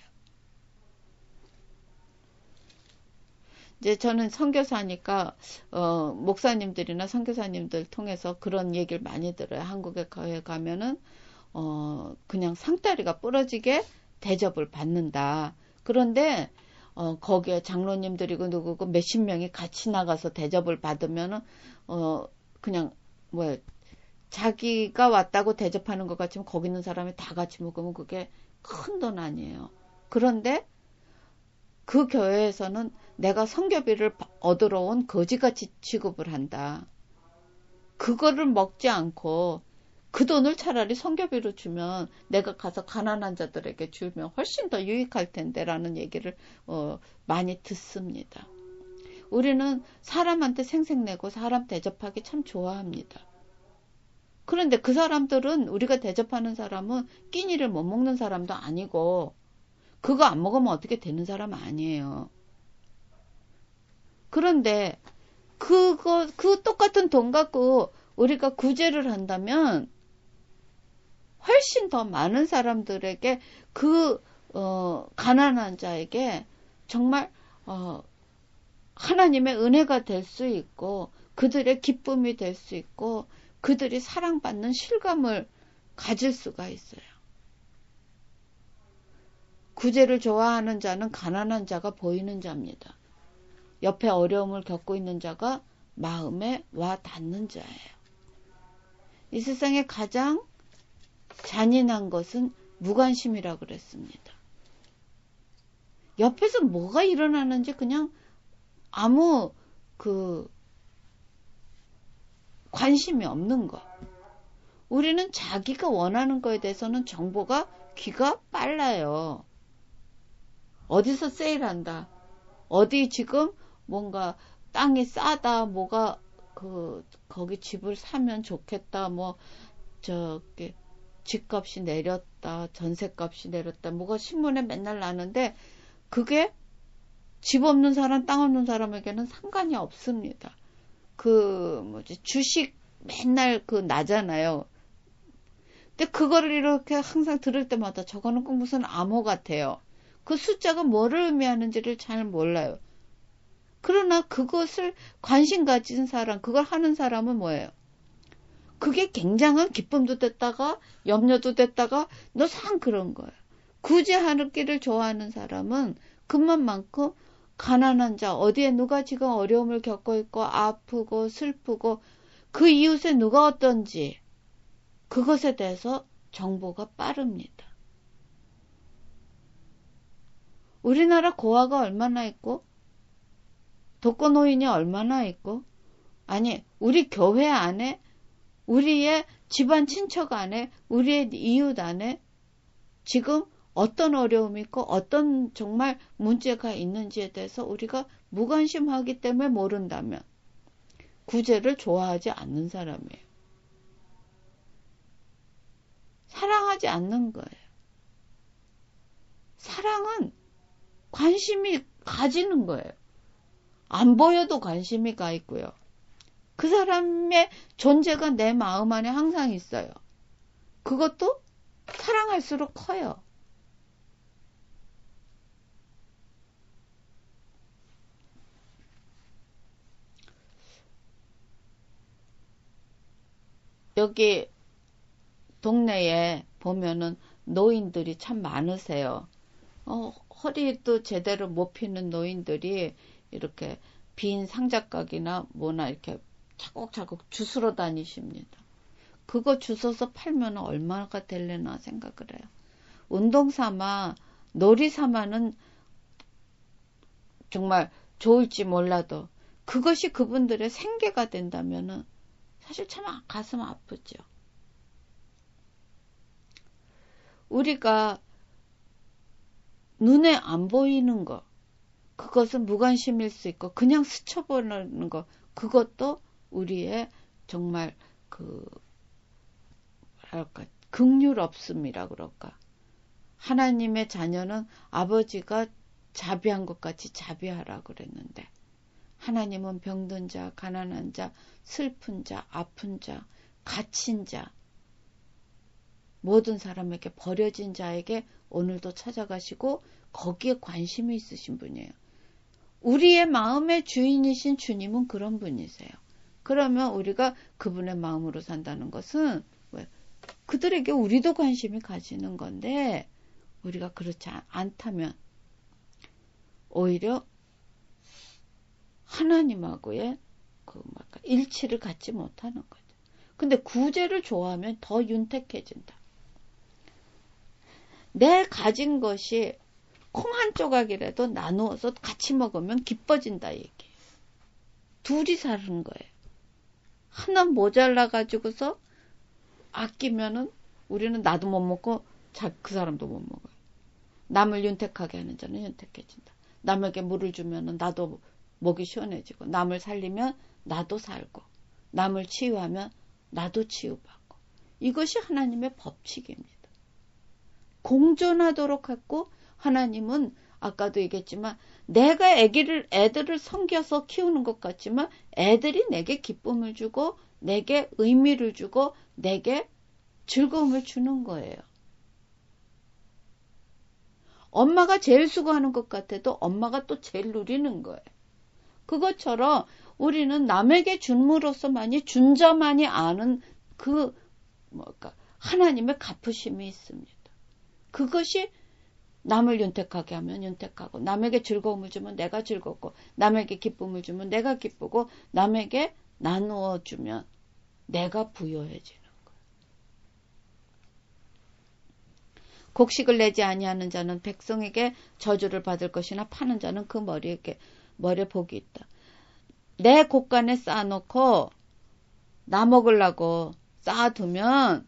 이제 저는 선교사니까 어, 목사님들이나 선교사님들 통해서 그런 얘기를 많이 들어요. 한국에 거기 가면은 어, 그냥 상다리가 부러지게 대접을 받는다. 그런데 어, 거기에 장로님들이고 누구고 몇십 명이 같이 나가서 대접을 받으면은 어, 그냥 뭐 자기가 왔다고 대접하는 것 같지만 거기 있는 사람이 다 같이 먹으면 그게 큰 돈 아니에요. 그런데 그 교회에서는 내가 선교비를 얻으러 온 거지같이 취급을 한다. 그거를 먹지 않고 그 돈을 차라리 선교비로 주면 내가 가서 가난한 자들에게 주면 훨씬 더 유익할 텐데라는 얘기를 어, 많이 듣습니다. 우리는 사람한테 생색내고 사람 대접하기 참 좋아합니다. 그런데 그 사람들은 우리가 대접하는 사람은 끼니를 못 먹는 사람도 아니고 그거 안 먹으면 어떻게 되는 사람 아니에요. 그런데 그거 그 똑같은 돈 갖고 우리가 구제를 한다면 훨씬 더 많은 사람들에게 그 어, 가난한 자에게 정말 어, 하나님의 은혜가 될 수 있고 그들의 기쁨이 될 수 있고 그들이 사랑받는 실감을 가질 수가 있어요. 구제를 좋아하는 자는 가난한 자가 보이는 자입니다. 옆에 어려움을 겪고 있는 자가 마음에 와 닿는 자예요. 이 세상에 가장 잔인한 것은 무관심이라고 그랬습니다. 옆에서 뭐가 일어나는지 그냥 아무 그 관심이 없는 것. 우리는 자기가 원하는 거에 대해서는 정보가 귀가 빨라요. 어디서 세일한다. 어디 지금 뭔가 땅이 싸다. 뭐가 그 거기 집을 사면 좋겠다. 뭐 저기 집값이 내렸다. 전셋값이 내렸다. 뭐가 신문에 맨날 나는데 그게 집 없는 사람, 땅 없는 사람에게는 상관이 없습니다. 그 뭐지 주식 맨날 그 나잖아요. 근데 그거를 이렇게 항상 들을 때마다 저거는 꼭 무슨 암호 같아요. 그 숫자가 뭐를 의미하는지를 잘 몰라요. 그러나 그것을 관심 가진 사람, 그걸 하는 사람은 뭐예요? 그게 굉장한 기쁨도 됐다가 염려도 됐다가 너상 그런 거예요. 구제하기를 좋아하는 사람은 그만큼 가난한 자, 어디에 누가 지금 어려움을 겪고 있고 아프고 슬프고 그 이웃에 누가 어떤지 그것에 대해서 정보가 빠릅니다. 우리나라 고아가 얼마나 있고 독거노인이 얼마나 있고 아니 우리 교회 안에 우리의 집안 친척 안에 우리의 이웃 안에 지금 어떤 어려움이 있고 어떤 정말 문제가 있는지에 대해서 우리가 무관심하기 때문에 모른다면 구제를 좋아하지 않는 사람이에요. 사랑하지 않는 거예요. 사랑은 관심이 가지는 거예요. 안 보여도 관심이 가 있고요. 그 사람의 존재가 내 마음 안에 항상 있어요. 그것도 사랑할수록 커요. 여기 동네에 보면은 노인들이 참 많으세요. 어, 허리도 제대로 못 피는 노인들이 이렇게 빈 상자각이나 뭐나 이렇게 차곡차곡 주스러 다니십니다. 그거 주워서 팔면 얼마가 될래나 생각을 해요. 운동 삼아, 놀이 삼아는 정말 좋을지 몰라도 그것이 그분들의 생계가 된다면은 사실 참 가슴 아프죠. 우리가 눈에 안 보이는 거, 그것은 무관심일 수 있고 그냥 스쳐보는 거, 그것도 우리의 정말 그 뭐랄까 긍휼 없음이라 그럴까. 하나님의 자녀는 아버지가 자비한 것 같이 자비하라 그랬는데 하나님은 병든 자, 가난한 자, 슬픈 자, 아픈 자, 갇힌 자, 모든 사람에게 버려진 자에게 오늘도 찾아가시고 거기에 관심이 있으신 분이에요. 우리의 마음의 주인이신 주님은 그런 분이세요. 그러면 우리가 그분의 마음으로 산다는 것은 왜? 그들에게 우리도 관심이 가지는 건데 우리가 그렇지 않다면 오히려 하나님하고의 그 일치를 갖지 못하는 거죠. 근데 구제를 좋아하면 더 윤택해진다. 내 가진 것이 콩 한 조각이라도 나누어서 같이 먹으면 기뻐진다 얘기예요. 둘이 사는 거예요. 하나 모자라 가지고서 아끼면은 우리는 나도 못 먹고 그 사람도 못 먹어요. 남을 윤택하게 하는 자는 윤택해진다. 남에게 물을 주면은 나도 목이 시원해지고, 남을 살리면 나도 살고, 남을 치유하면 나도 치유받고. 이것이 하나님의 법칙입니다. 공존하도록 했고, 하나님은 아까도 얘기했지만 내가 애기를 애들을 섬겨서 키우는 것 같지만 애들이 내게 기쁨을 주고 내게 의미를 주고 내게 즐거움을 주는 거예요. 엄마가 제일 수고하는 것 같아도 엄마가 또 제일 누리는 거예요. 그것처럼 우리는 남에게 줌으로써만이 준 자만이 아는 그 뭐랄까 하나님의 갚으심이 있습니다. 그것이 남을 윤택하게 하면 윤택하고, 남에게 즐거움을 주면 내가 즐겁고, 남에게 기쁨을 주면 내가 기쁘고, 남에게 나누어 주면 내가 부여해지는 거예요. 곡식을 내지 아니하는 자는 백성에게 저주를 받을 것이나 파는 자는 그 머리에 머리에 복이 있다. 내 곡간에 쌓아놓고 나 먹으려고 쌓아두면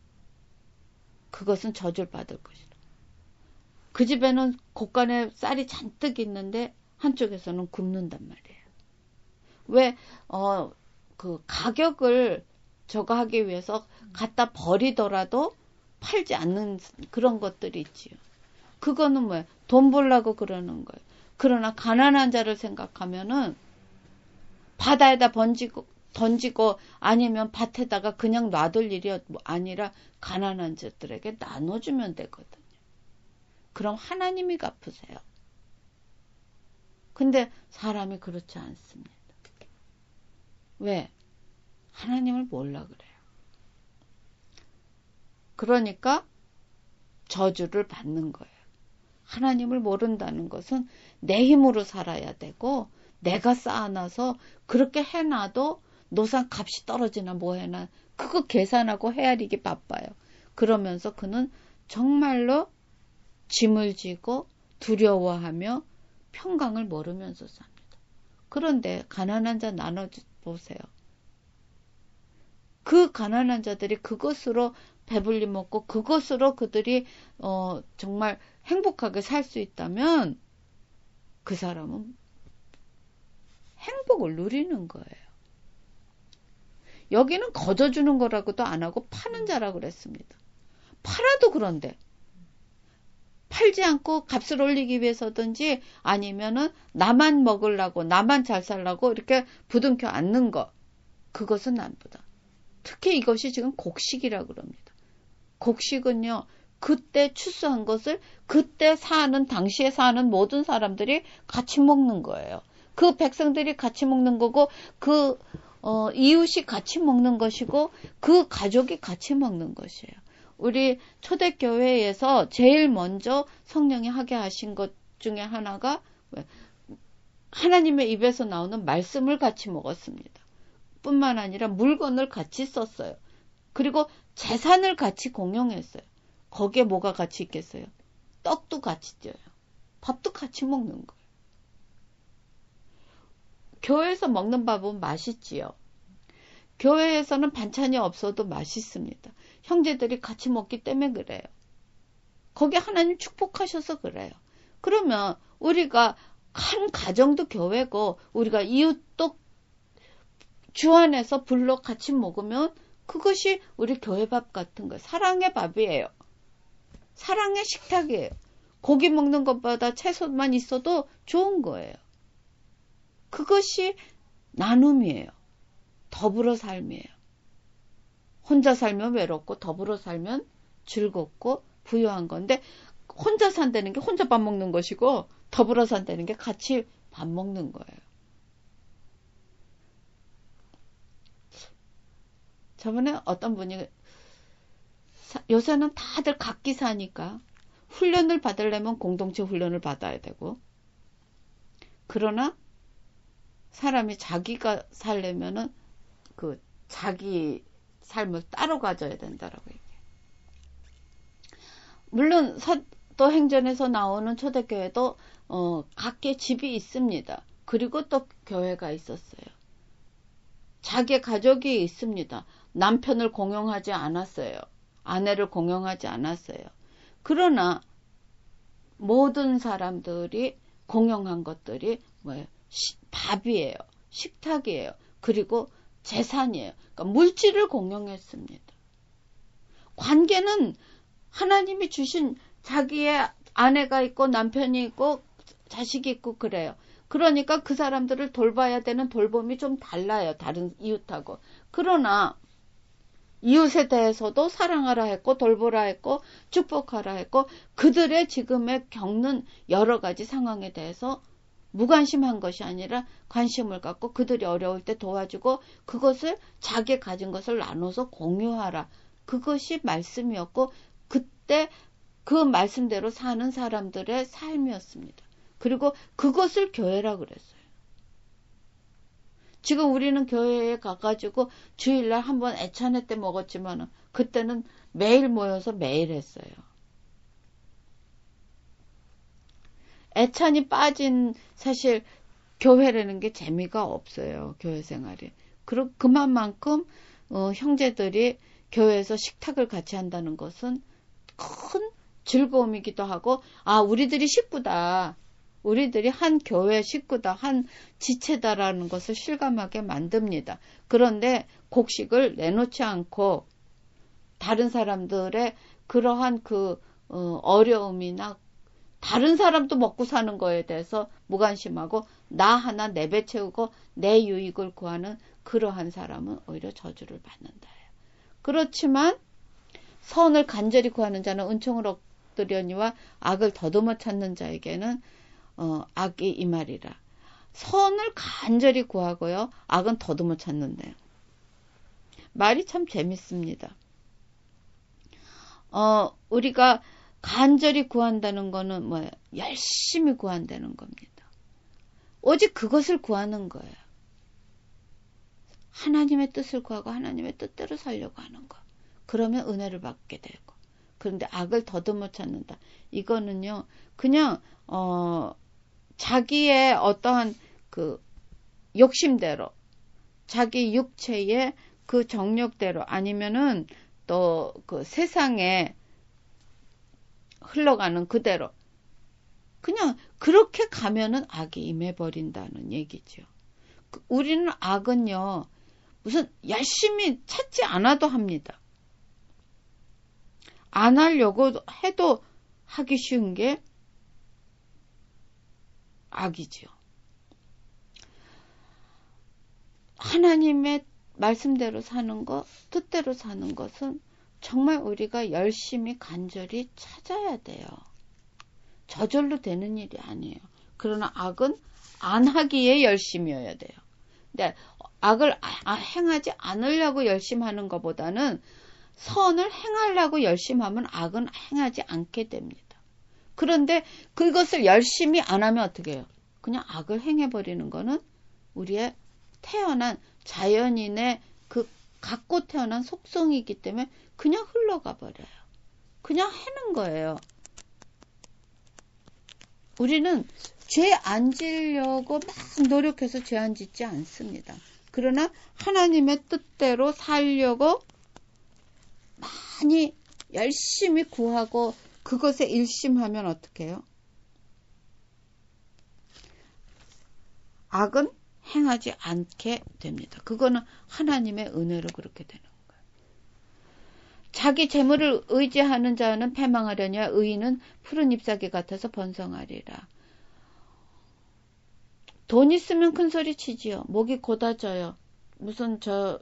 그것은 저주를 받을 것이다. 그 집에는 곡간에 쌀이 잔뜩 있는데 한쪽에서는 굶는단 말이에요. 왜, 어, 그 가격을 저거 하기 위해서 갖다 버리더라도 팔지 않는 그런 것들이 있지요. 그거는 뭐예요? 돈 벌려고 그러는 거예요. 그러나 가난한 자를 생각하면은 바다에다 번지고, 던지고 아니면 밭에다가 그냥 놔둘 일이 아니라 가난한 자들에게 나눠주면 되거든요. 그럼 하나님이 갚으세요. 근데 사람이 그렇지 않습니다. 왜? 하나님을 몰라 그래요. 그러니까 저주를 받는 거예요. 하나님을 모른다는 것은 내 힘으로 살아야 되고 내가 쌓아놔서 그렇게 해놔도 노상 값이 떨어지나 뭐해나 그거 계산하고 헤아리기 바빠요. 그러면서 그는 정말로 짐을 지고 두려워하며 평강을 모르면서 삽니다. 그런데 가난한 자 나눠보세요. 그 가난한 자들이 그것으로 배불리 먹고 그것으로 그들이 어, 정말 행복하게 살 수 있다면 그 사람은 행복을 누리는 거예요. 여기는 거저주는 거라고도 안 하고 파는 자라고 그랬습니다. 팔아도 그런데 팔지 않고 값을 올리기 위해서든지 아니면은 나만 먹으려고 나만 잘 살라고 이렇게 부둥켜 앉는 거, 그것은 나쁘다. 특히 이것이 지금 곡식이라고 그럽니다. 곡식은요, 그때 추수한 것을 그때 사는 당시에 사는 모든 사람들이 같이 먹는 거예요. 그 백성들이 같이 먹는 거고 그 어, 이웃이 같이 먹는 것이고 그 가족이 같이 먹는 것이에요. 우리 초대교회에서 제일 먼저 성령이 하게 하신 것 중에 하나가 하나님의 입에서 나오는 말씀을 같이 먹었습니다. 뿐만 아니라 물건을 같이 썼어요. 그리고 재산을 같이 공용했어요. 거기에 뭐가 같이 있겠어요? 떡도 같이 쪄요. 밥도 같이 먹는 거예요. 교회에서 먹는 밥은 맛있지요. 교회에서는 반찬이 없어도 맛있습니다. 형제들이 같이 먹기 때문에 그래요. 거기 하나님 축복하셔서 그래요. 그러면 우리가 한 가정도 교회고 우리가 이웃도 주 안에서 불러 같이 먹으면 그것이 우리 교회 밥 같은 거예요. 사랑의 밥이에요. 사랑의 식탁이에요. 고기 먹는 것보다 채소만 있어도 좋은 거예요. 그것이 나눔이에요. 더불어 삶이에요. 혼자 살면 외롭고 더불어 살면 즐겁고 부유한 건데 혼자 산다는 게 혼자 밥 먹는 것이고 더불어 산다는 게 같이 밥 먹는 거예요. 저번에 어떤 분이 요새는 다들 각기 사니까 훈련을 받으려면 공동체 훈련을 받아야 되고 그러나 사람이 자기가 살려면은 그 자기 삶을 따로 가져야 된다라고 얘기해요. 물론 사도행전에서 나오는 초대교회도 어, 각기 집이 있습니다. 그리고 또 교회가 있었어요. 자기 가족이 있습니다. 남편을 공용하지 않았어요. 아내를 공용하지 않았어요. 그러나 모든 사람들이 공용한 것들이 뭐예요? 시, 밥이에요. 식탁이에요. 그리고 재산이에요. 그러니까 물질을 공용했습니다. 관계는 하나님이 주신 자기의 아내가 있고 남편이 있고 자식이 있고 그래요. 그러니까 그 사람들을 돌봐야 되는 돌봄이 좀 달라요. 다른 이웃하고. 그러나 이웃에 대해서도 사랑하라 했고 돌보라 했고 축복하라 했고 그들의 지금의 겪는 여러 가지 상황에 대해서 무관심한 것이 아니라 관심을 갖고 그들이 어려울 때 도와주고 그것을 자기 가진 것을 나눠서 공유하라. 그것이 말씀이었고 그때 그 말씀대로 사는 사람들의 삶이었습니다. 그리고 그것을 교회라 그랬어요. 지금 우리는 교회에 가가지고 주일날 한번 애찬회 때 먹었지만 그때는 매일 모여서 매일 했어요. 애찬이 빠진 사실 교회라는 게 재미가 없어요. 교회 생활이. 그리고 그만큼 어, 형제들이 교회에서 식탁을 같이 한다는 것은 큰 즐거움이기도 하고 아 우리들이 식구다. 우리들이 한 교회 식구다. 한 지체다라는 것을 실감하게 만듭니다. 그런데 곡식을 내놓지 않고 다른 사람들의 그러한 그 어, 어려움이나 다른 사람도 먹고 사는 거에 대해서 무관심하고 나 하나 내배 채우고 내 유익을 구하는 그러한 사람은 오히려 저주를 받는다. 그렇지만 선을 간절히 구하는 자는 은총을 얻으려니와 악을 더듬어 찾는 자에게는 어, 악이 임하리라. 선을 간절히 구하고요. 악은 더듬어 찾는데요. 말이 참 재밌습니다. 어, 우리가 간절히 구한다는 거는 뭐예요? 열심히 구한다는 겁니다. 오직 그것을 구하는 거예요. 하나님의 뜻을 구하고 하나님의 뜻대로 살려고 하는 거. 그러면 은혜를 받게 되고. 그런데 악을 더듬어 찾는다. 이거는요, 그냥, 어, 자기의 어떠한 그 욕심대로, 자기 육체의 그 정력대로 아니면은 또 그 세상에 흘러가는 그대로 그냥 그렇게 가면은 악이 임해버린다는 얘기죠. 우리는 악은요 무슨 열심히 찾지 않아도 합니다. 안 하려고 해도 하기 쉬운 게 악이지요. 하나님의 말씀대로 사는 것, 뜻대로 사는 것은 정말 우리가 열심히 간절히 찾아야 돼요. 저절로 되는 일이 아니에요. 그러나 악은 안 하기에 열심이어야 돼요. 근데 악을 행하지 않으려고 열심히 하는 것보다는 선을 행하려고 열심히 하면 악은 행하지 않게 됩니다. 그런데 그것을 열심히 안 하면 어떻게 해요? 그냥 악을 행해버리는 거는 우리의 태어난 자연인의 그 갖고 태어난 속성이기 때문에 그냥 흘러가 버려요. 그냥 해는 거예요. 우리는 죄 안 지으려고 막 노력해서 죄 안 짓지 않습니다. 그러나 하나님의 뜻대로 살려고 많이 열심히 구하고 그것에 일심하면 어떻게 해요? 악은 행하지 않게 됩니다. 그거는 하나님의 은혜로 그렇게 되는 거예요. 자기 재물을 의지하는 자는 패망하려냐 의인은 푸른 잎사귀 같아서 번성하리라. 돈 있으면 큰 소리 치지요. 목이 고다져요. 무슨 저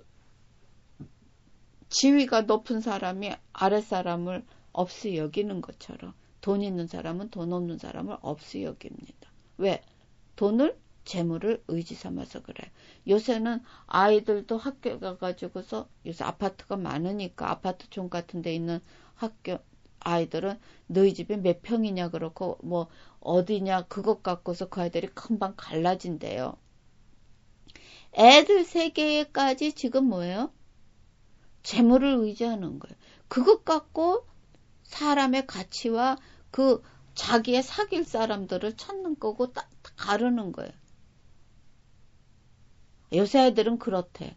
지위가 높은 사람이 아랫사람을 없이 여기는 것처럼 돈 있는 사람은 돈 없는 사람을 없이 여깁니다. 왜? 돈을 재물을 의지 삼아서 그래요. 요새는 아이들도 학교 가가지고서 요새 아파트가 많으니까 아파트촌 같은 데 있는 학교 아이들은 너희 집이 몇 평이냐 그렇고 뭐 어디냐 그것 갖고서 그 아이들이 금방 갈라진대요. 애들 세계까지 지금 뭐예요? 재물을 의지하는 거예요. 그것 갖고 사람의 가치와 그 자기의 사귈 사람들을 찾는 거고 딱 가르는 거예요. 요새 애들은 그렇대.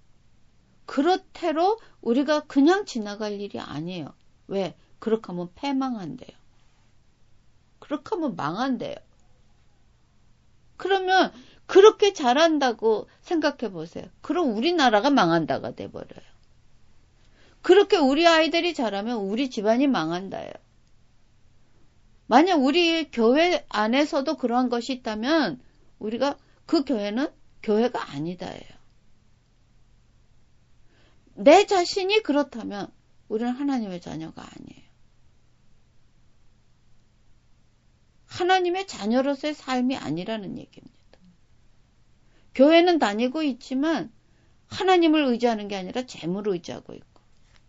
그렇대로 우리가 그냥 지나갈 일이 아니에요. 왜? 그렇게 하면 패망한대요. 그렇게 하면 망한대요. 그러면 그렇게 잘한다고 생각해 보세요. 그럼 우리나라가 망한다가 돼버려요. 그렇게 우리 아이들이 잘하면 우리 집안이 망한다예요. 만약 우리 교회 안에서도 그러한 것이 있다면 우리가 그 교회는 교회가 아니다예요. 내 자신이 그렇다면 우리는 하나님의 자녀가 아니에요. 하나님의 자녀로서의 삶이 아니라는 얘기입니다. 교회는 다니고 있지만 하나님을 의지하는 게 아니라 재물을 의지하고 있고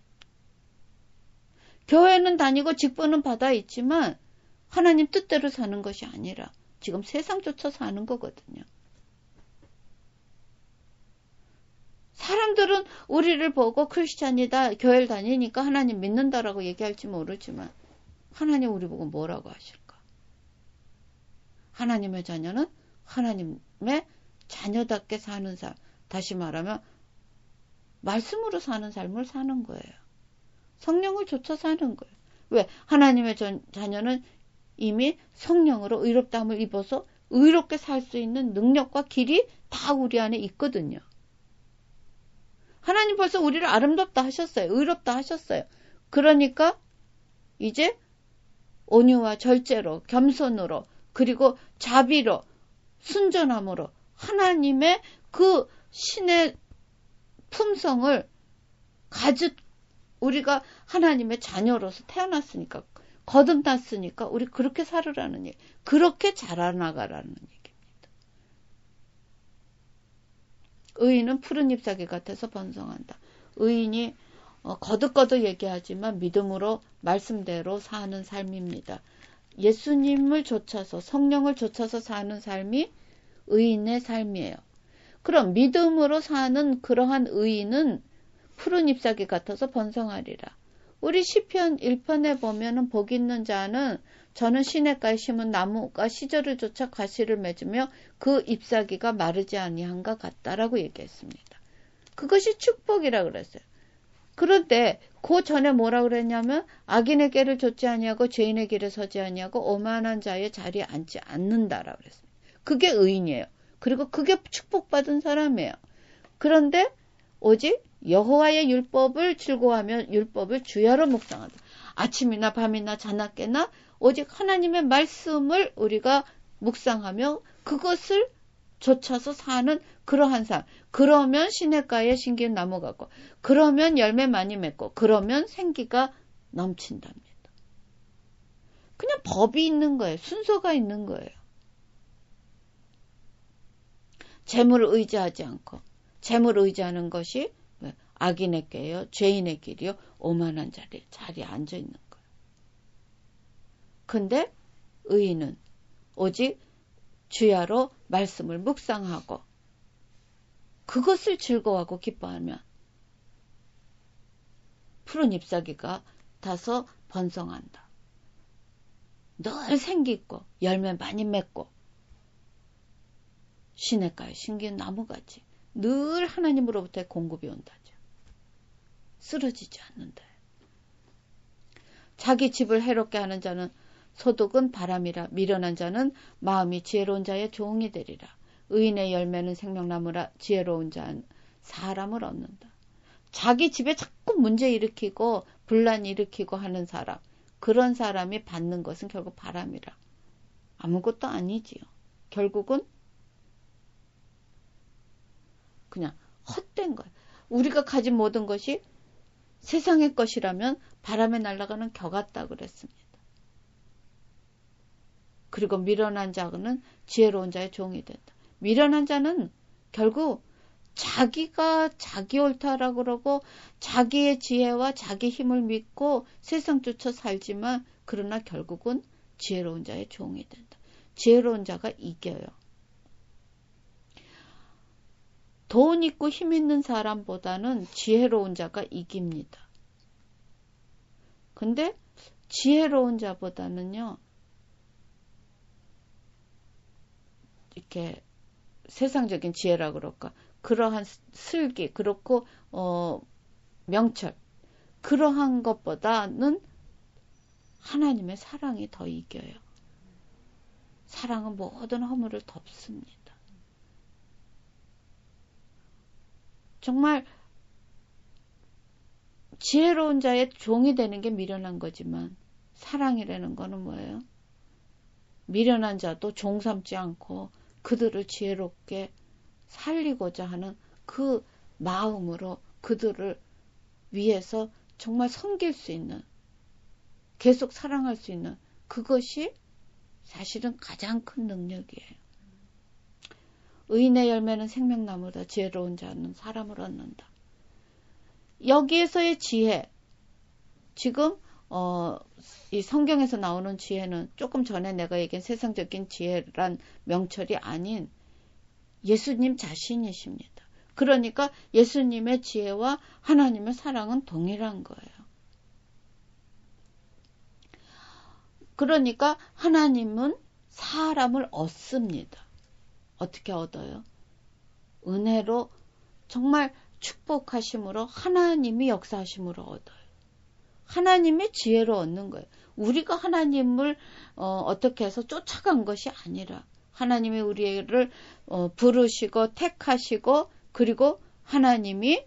교회는 다니고 직분은 받아 있지만 하나님 뜻대로 사는 것이 아니라 지금 세상 쫓아 사는 거거든요. 사람들은 우리를 보고 크리스찬이다, 교회를 다니니까 하나님 믿는다라고 얘기할지 모르지만 하나님 우리 보고 뭐라고 하실까? 하나님의 자녀는 하나님의 자녀답게 사는 삶, 다시 말하면 말씀으로 사는 삶을 사는 거예요. 성령을 쫓아 사는 거예요. 왜? 하나님의 전, 자녀는 이미 성령으로 의롭다함을 입어서 의롭게 살 수 있는 능력과 길이 다 우리 안에 있거든요. 하나님 벌써 우리를 아름답다 하셨어요. 의롭다 하셨어요. 그러니까 이제 온유와 절제로, 겸손으로, 그리고 자비로, 순전함으로 하나님의 그 신의 품성을 가득 우리가 하나님의 자녀로서 태어났으니까 거듭났으니까 우리 그렇게 살으라는 얘기. 그렇게 자라나가라는 얘기입니다. 의인은 푸른 잎사귀 같아서 번성한다. 의인이 거듭거듭 얘기하지만 믿음으로 말씀대로 사는 삶입니다. 예수님을 좇아서 성령을 좇아서 사는 삶이 의인의 삶이에요. 그럼 믿음으로 사는 그러한 의인은 푸른 잎사귀 같아서 번성하리라. 우리 시편 일 편에 보면은 복 있는 자는 저는 시냇가에 심은 나무가 시절을 쫓아 가시를 맺으며 그 잎사귀가 마르지 아니한가 같다라고 얘기했습니다. 그것이 축복이라 그랬어요. 그런데 그 전에 뭐라 그랬냐면 악인의 길을 좇지 아니하고 죄인의 길에 서지 아니하고 오만한 자의 자리에 앉지 않는다라 그랬습니다. 그게 의인이에요. 그리고 그게 축복받은 사람이에요. 그런데 오직 여호와의 율법을 즐거워하며 율법을 주야로 묵상한다. 아침이나 밤이나 자나깨나 오직 하나님의 말씀을 우리가 묵상하며 그것을 좇아서 사는 그러한 삶. 그러면 시냇가에 심긴 나무 같고 그러면 열매 많이 맺고 그러면 생기가 넘친답니다. 그냥 법이 있는 거예요. 순서가 있는 거예요. 재물을 의지하지 않고 재물을 의지하는 것이 악인의 길이요, 죄인의 길이요, 오만한 자리에 자리에 앉아 있는 거예요. 근데 의인은 오직 주야로 말씀을 묵상하고 그것을 즐거워하고 기뻐하면 푸른 잎사귀가 타서 번성한다. 늘 생기 있고 열매 많이 맺고 시냇가에 심긴 나무같이 늘 하나님으로부터 공급이 온다죠. 쓰러지지 않는다. 자기 집을 해롭게 하는 자는 소득은 바람이라 미련한 자는 마음이 지혜로운 자의 종이 되리라. 의인의 열매는 생명나무라 지혜로운 자는 사람을 얻는다. 자기 집에 자꾸 문제 일으키고 분란 일으키고 하는 사람, 그런 사람이 받는 것은 결국 바람이라. 아무것도 아니지요. 결국은 그냥 헛된 거예요. 우리가 가진 모든 것이 세상의 것이라면 바람에 날아가는 겨 같다 그랬습니다. 그리고 미련한 자는 지혜로운 자의 종이 된다. 미련한 자는 결국 자기가 자기 옳다라고 그러고 자기의 지혜와 자기 힘을 믿고 세상 쫓아 살지만 그러나 결국은 지혜로운 자의 종이 된다. 지혜로운 자가 이겨요. 돈 있고 힘 있는 사람보다는 지혜로운 자가 이깁니다. 근데 지혜로운 자보다는요, 이렇게 세상적인 지혜라 그럴까, 그러한 슬기, 그렇고 어, 명철, 그러한 것보다는 하나님의 사랑이 더 이겨요. 사랑은 모든 허물을 덮습니다. 정말 지혜로운 자의 종이 되는 게 미련한 거지만 사랑이라는 거는 뭐예요? 미련한 자도 종 삼지 않고 그들을 지혜롭게 살리고자 하는 그 마음으로 그들을 위해서 정말 섬길 수 있는, 계속 사랑할 수 있는, 그것이 사실은 가장 큰 능력이에요. 의인의 열매는 생명나무다. 지혜로운 자는 사람을 얻는다. 여기에서의 지혜, 지금 어, 이 성경에서 나오는 지혜는 조금 전에 내가 얘기한 세상적인 지혜란 명철이 아닌 예수님 자신이십니다. 그러니까 예수님의 지혜와 하나님의 사랑은 동일한 거예요. 그러니까 하나님은 사람을 얻습니다. 어떻게 얻어요? 은혜로 정말 축복하심으로 하나님이 역사하심으로 얻어요. 하나님의 지혜로 얻는 거예요. 우리가 하나님을 어, 어떻게 해서 쫓아간 것이 아니라 하나님이 우리를 어, 부르시고 택하시고 그리고 하나님이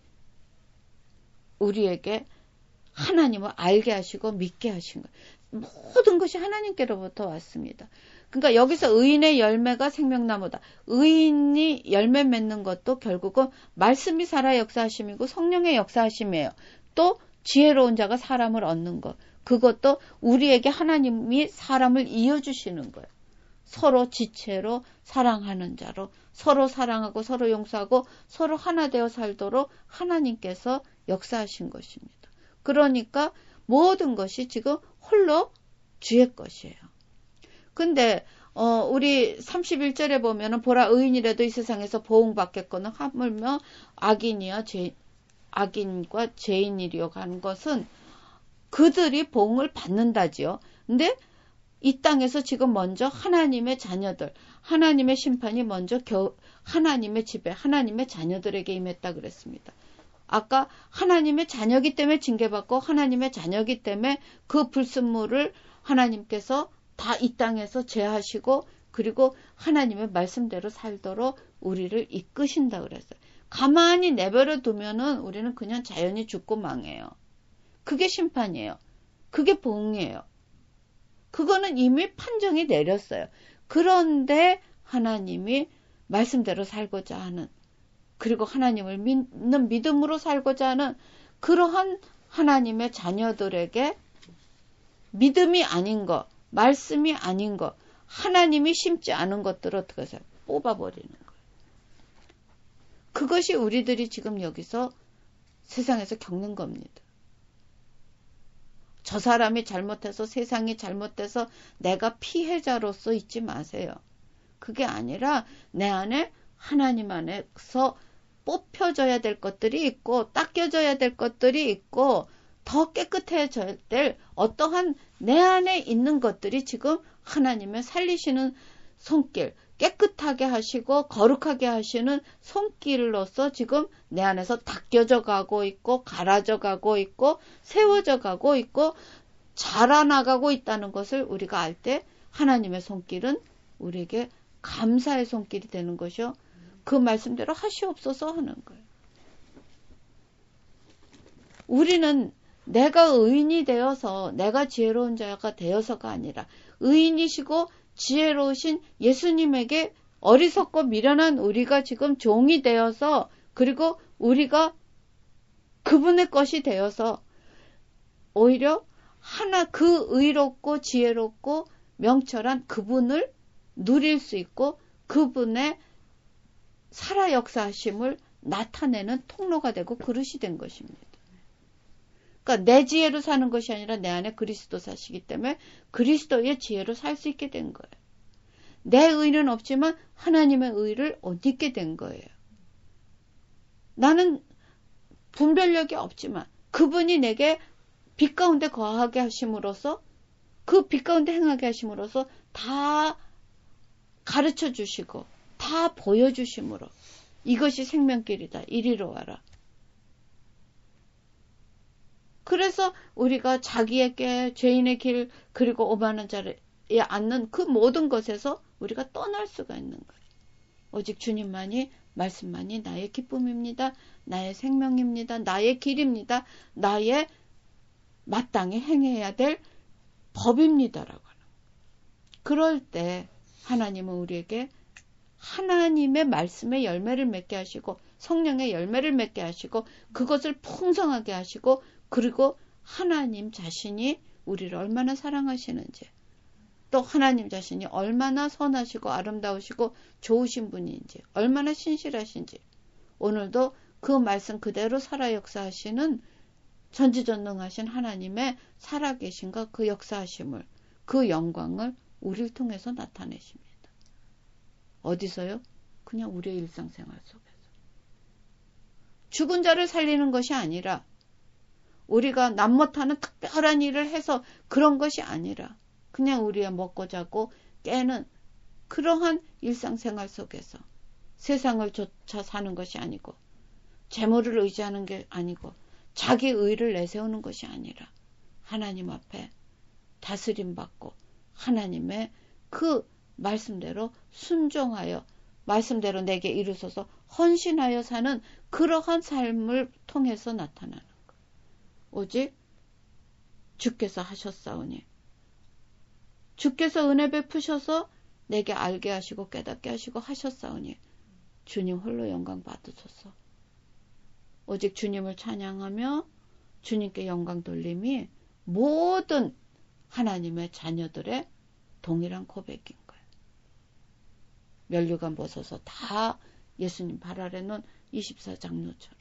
우리에게 하나님을 알게 하시고 믿게 하신 거예요. 모든 것이 하나님께로부터 왔습니다. 그러니까 여기서 의인의 열매가 생명나무다. 의인이 열매 맺는 것도 결국은 말씀이 살아 역사하심이고 성령의 역사하심이에요. 또 지혜로운 자가 사람을 얻는 것. 그것도 우리에게 하나님이 사람을 이어주시는 거예요. 서로 지체로 사랑하는 자로 서로 사랑하고 서로 용서하고 서로 하나 되어 살도록 하나님께서 역사하신 것입니다. 그러니까 모든 것이 지금 홀로 주의 것이에요. 근데 어, 우리 삼십일 절에 보면은 보라 의인이라도 이 세상에서 보응받겠거늘 하물며 악인이야 죄, 악인과 죄인이리요 가는 것은 그들이 보응을 받는다지요. 근데 이 땅에서 지금 먼저 하나님의 자녀들, 하나님의 심판이 먼저 겨, 하나님의 집에, 하나님의 자녀들에게 임했다 그랬습니다. 아까 하나님의 자녀기 때문에 징계받고 하나님의 자녀기 때문에 그 불순물을 하나님께서 다 이 땅에서 제하시고 그리고 하나님의 말씀대로 살도록 우리를 이끄신다 그랬어요. 가만히 내버려 두면은 우리는 그냥 자연히 죽고 망해요. 그게 심판이에요. 그게 보응이에요. 그거는 이미 판정이 내렸어요. 그런데 하나님이 말씀대로 살고자 하는, 그리고 하나님을 믿는 믿음으로 살고자 하는 그러한 하나님의 자녀들에게 믿음이 아닌 것, 말씀이 아닌 것, 하나님이 심지 않은 것들을 어떻게 해서 뽑아버리는 거예요. 그것이 우리들이 지금 여기서 세상에서 겪는 겁니다. 저 사람이 잘못해서 세상이 잘못해서 내가 피해자로서 있지 마세요. 그게 아니라 내 안에 하나님 안에서 뽑혀져야 될 것들이 있고 닦여져야 될 것들이 있고 더 깨끗해져야 될 어떠한 내 안에 있는 것들이 지금 하나님의 살리시는 손길, 깨끗하게 하시고 거룩하게 하시는 손길로서 지금 내 안에서 닦여져 가고 있고 갈아져 가고 있고 세워져 가고 있고 자라나가고 있다는 것을 우리가 알 때 하나님의 손길은 우리에게 감사의 손길이 되는 것이요. 그 말씀대로 하시옵소서 하는 거예요. 우리는 내가 의인이 되어서 내가 지혜로운 자가 되어서가 아니라 의인이시고 지혜로우신 예수님에게 어리석고 미련한 우리가 지금 종이 되어서 그리고 우리가 그분의 것이 되어서 오히려 하나 그 의롭고 지혜롭고 명철한 그분을 누릴 수 있고 그분의 살아 역사하심을 나타내는 통로가 되고 그릇이 된 것입니다. 그러니까 내 지혜로 사는 것이 아니라 내 안에 그리스도 사시기 때문에 그리스도의 지혜로 살 수 있게 된 거예요. 내 의는 없지만 하나님의 의를 옷 입게 된 거예요. 나는 분별력이 없지만 그분이 내게 빛 가운데 거하게 하심으로써 그 빛 가운데 행하게 하심으로써 다 가르쳐 주시고 다 보여주심으로 이것이 생명길이다. 이리로 와라. 그래서 우리가 자기에게 죄인의 길 그리고 오만한 자리에 앉는 그 모든 것에서 우리가 떠날 수가 있는 거예요. 오직 주님만이 말씀만이 나의 기쁨입니다. 나의 생명입니다. 나의 길입니다. 나의 마땅히 행해야 될 법입니다라고 하는 거예요. 그럴 때 하나님은 우리에게 하나님의 말씀의 열매를 맺게 하시고 성령의 열매를 맺게 하시고 그것을 풍성하게 하시고 그리고 하나님 자신이 우리를 얼마나 사랑하시는지 또 하나님 자신이 얼마나 선하시고 아름다우시고 좋으신 분인지 얼마나 신실하신지 오늘도 그 말씀 그대로 살아 역사하시는 전지전능하신 하나님의 살아계신과 그 역사하심을 그 영광을 우리를 통해서 나타내십니다. 어디서요? 그냥 우리의 일상생활 속에서. 죽은 자를 살리는 것이 아니라 우리가 남 못하는 특별한 일을 해서 그런 것이 아니라 그냥 우리의 먹고 자고 깨는 그러한 일상생활 속에서 세상을 쫓아 사는 것이 아니고 재물을 의지하는 게 아니고 자기 의를 내세우는 것이 아니라 하나님 앞에 다스림받고 하나님의 그 말씀대로 순종하여 말씀대로 내게 이루소서 헌신하여 사는 그러한 삶을 통해서 나타나는 것. 오직 주께서 하셨사오니 주께서 은혜 베푸셔서 내게 알게 하시고 깨닫게 하시고 하셨사오니 주님 홀로 영광 받으소서. 오직 주님을 찬양하며 주님께 영광 돌림이 모든 하나님의 자녀들의 동일한 고백인 거예요. 면류관 벗어서 다 예수님 발 아래 놓은 이십사 장로처럼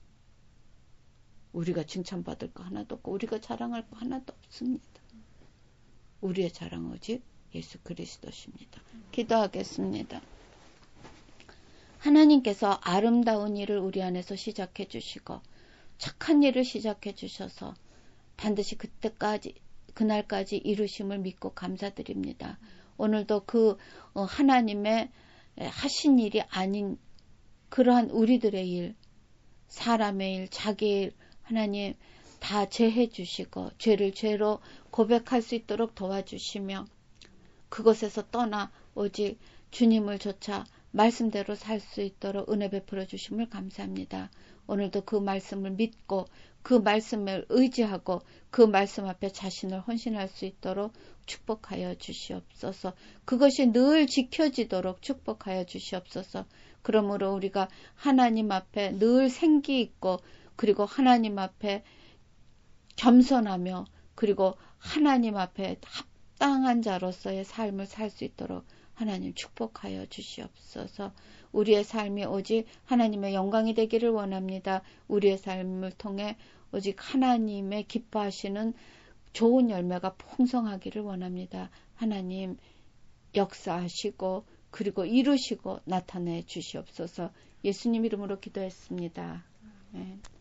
우리가 칭찬받을 거 하나도 없고 우리가 자랑할 거 하나도 없습니다. 우리의 자랑 오직 예수 그리스도십니다. 기도하겠습니다. 하나님께서 아름다운 일을 우리 안에서 시작해 주시고 착한 일을 시작해 주셔서 반드시 그때까지 그날까지 이루심을 믿고 감사드립니다. 오늘도 그 하나님의 하신 일이 아닌 그러한 우리들의 일, 사람의 일, 자기의 일 하나님 다 제해 주시고 죄를 죄로 고백할 수 있도록 도와주시며 그것에서 떠나 오직 주님을 좇아 말씀대로 살 수 있도록 은혜 베풀어 주심을 감사합니다. 오늘도 그 말씀을 믿고 그 말씀을 의지하고 그 말씀 앞에 자신을 헌신할 수 있도록 축복하여 주시옵소서. 그것이 늘 지켜지도록 축복하여 주시옵소서. 그러므로 우리가 하나님 앞에 늘 생기 있고 그리고 하나님 앞에 겸손하며 그리고 하나님 앞에 합당한 자로서의 삶을 살 수 있도록 하나님 축복하여 주시옵소서. 우리의 삶이 오직 하나님의 영광이 되기를 원합니다. 우리의 삶을 통해 오직 하나님의 기뻐하시는 좋은 열매가 풍성하기를 원합니다. 하나님 역사하시고 그리고 이루시고 나타내 주시옵소서. 예수님 이름으로 기도했습니다. 네.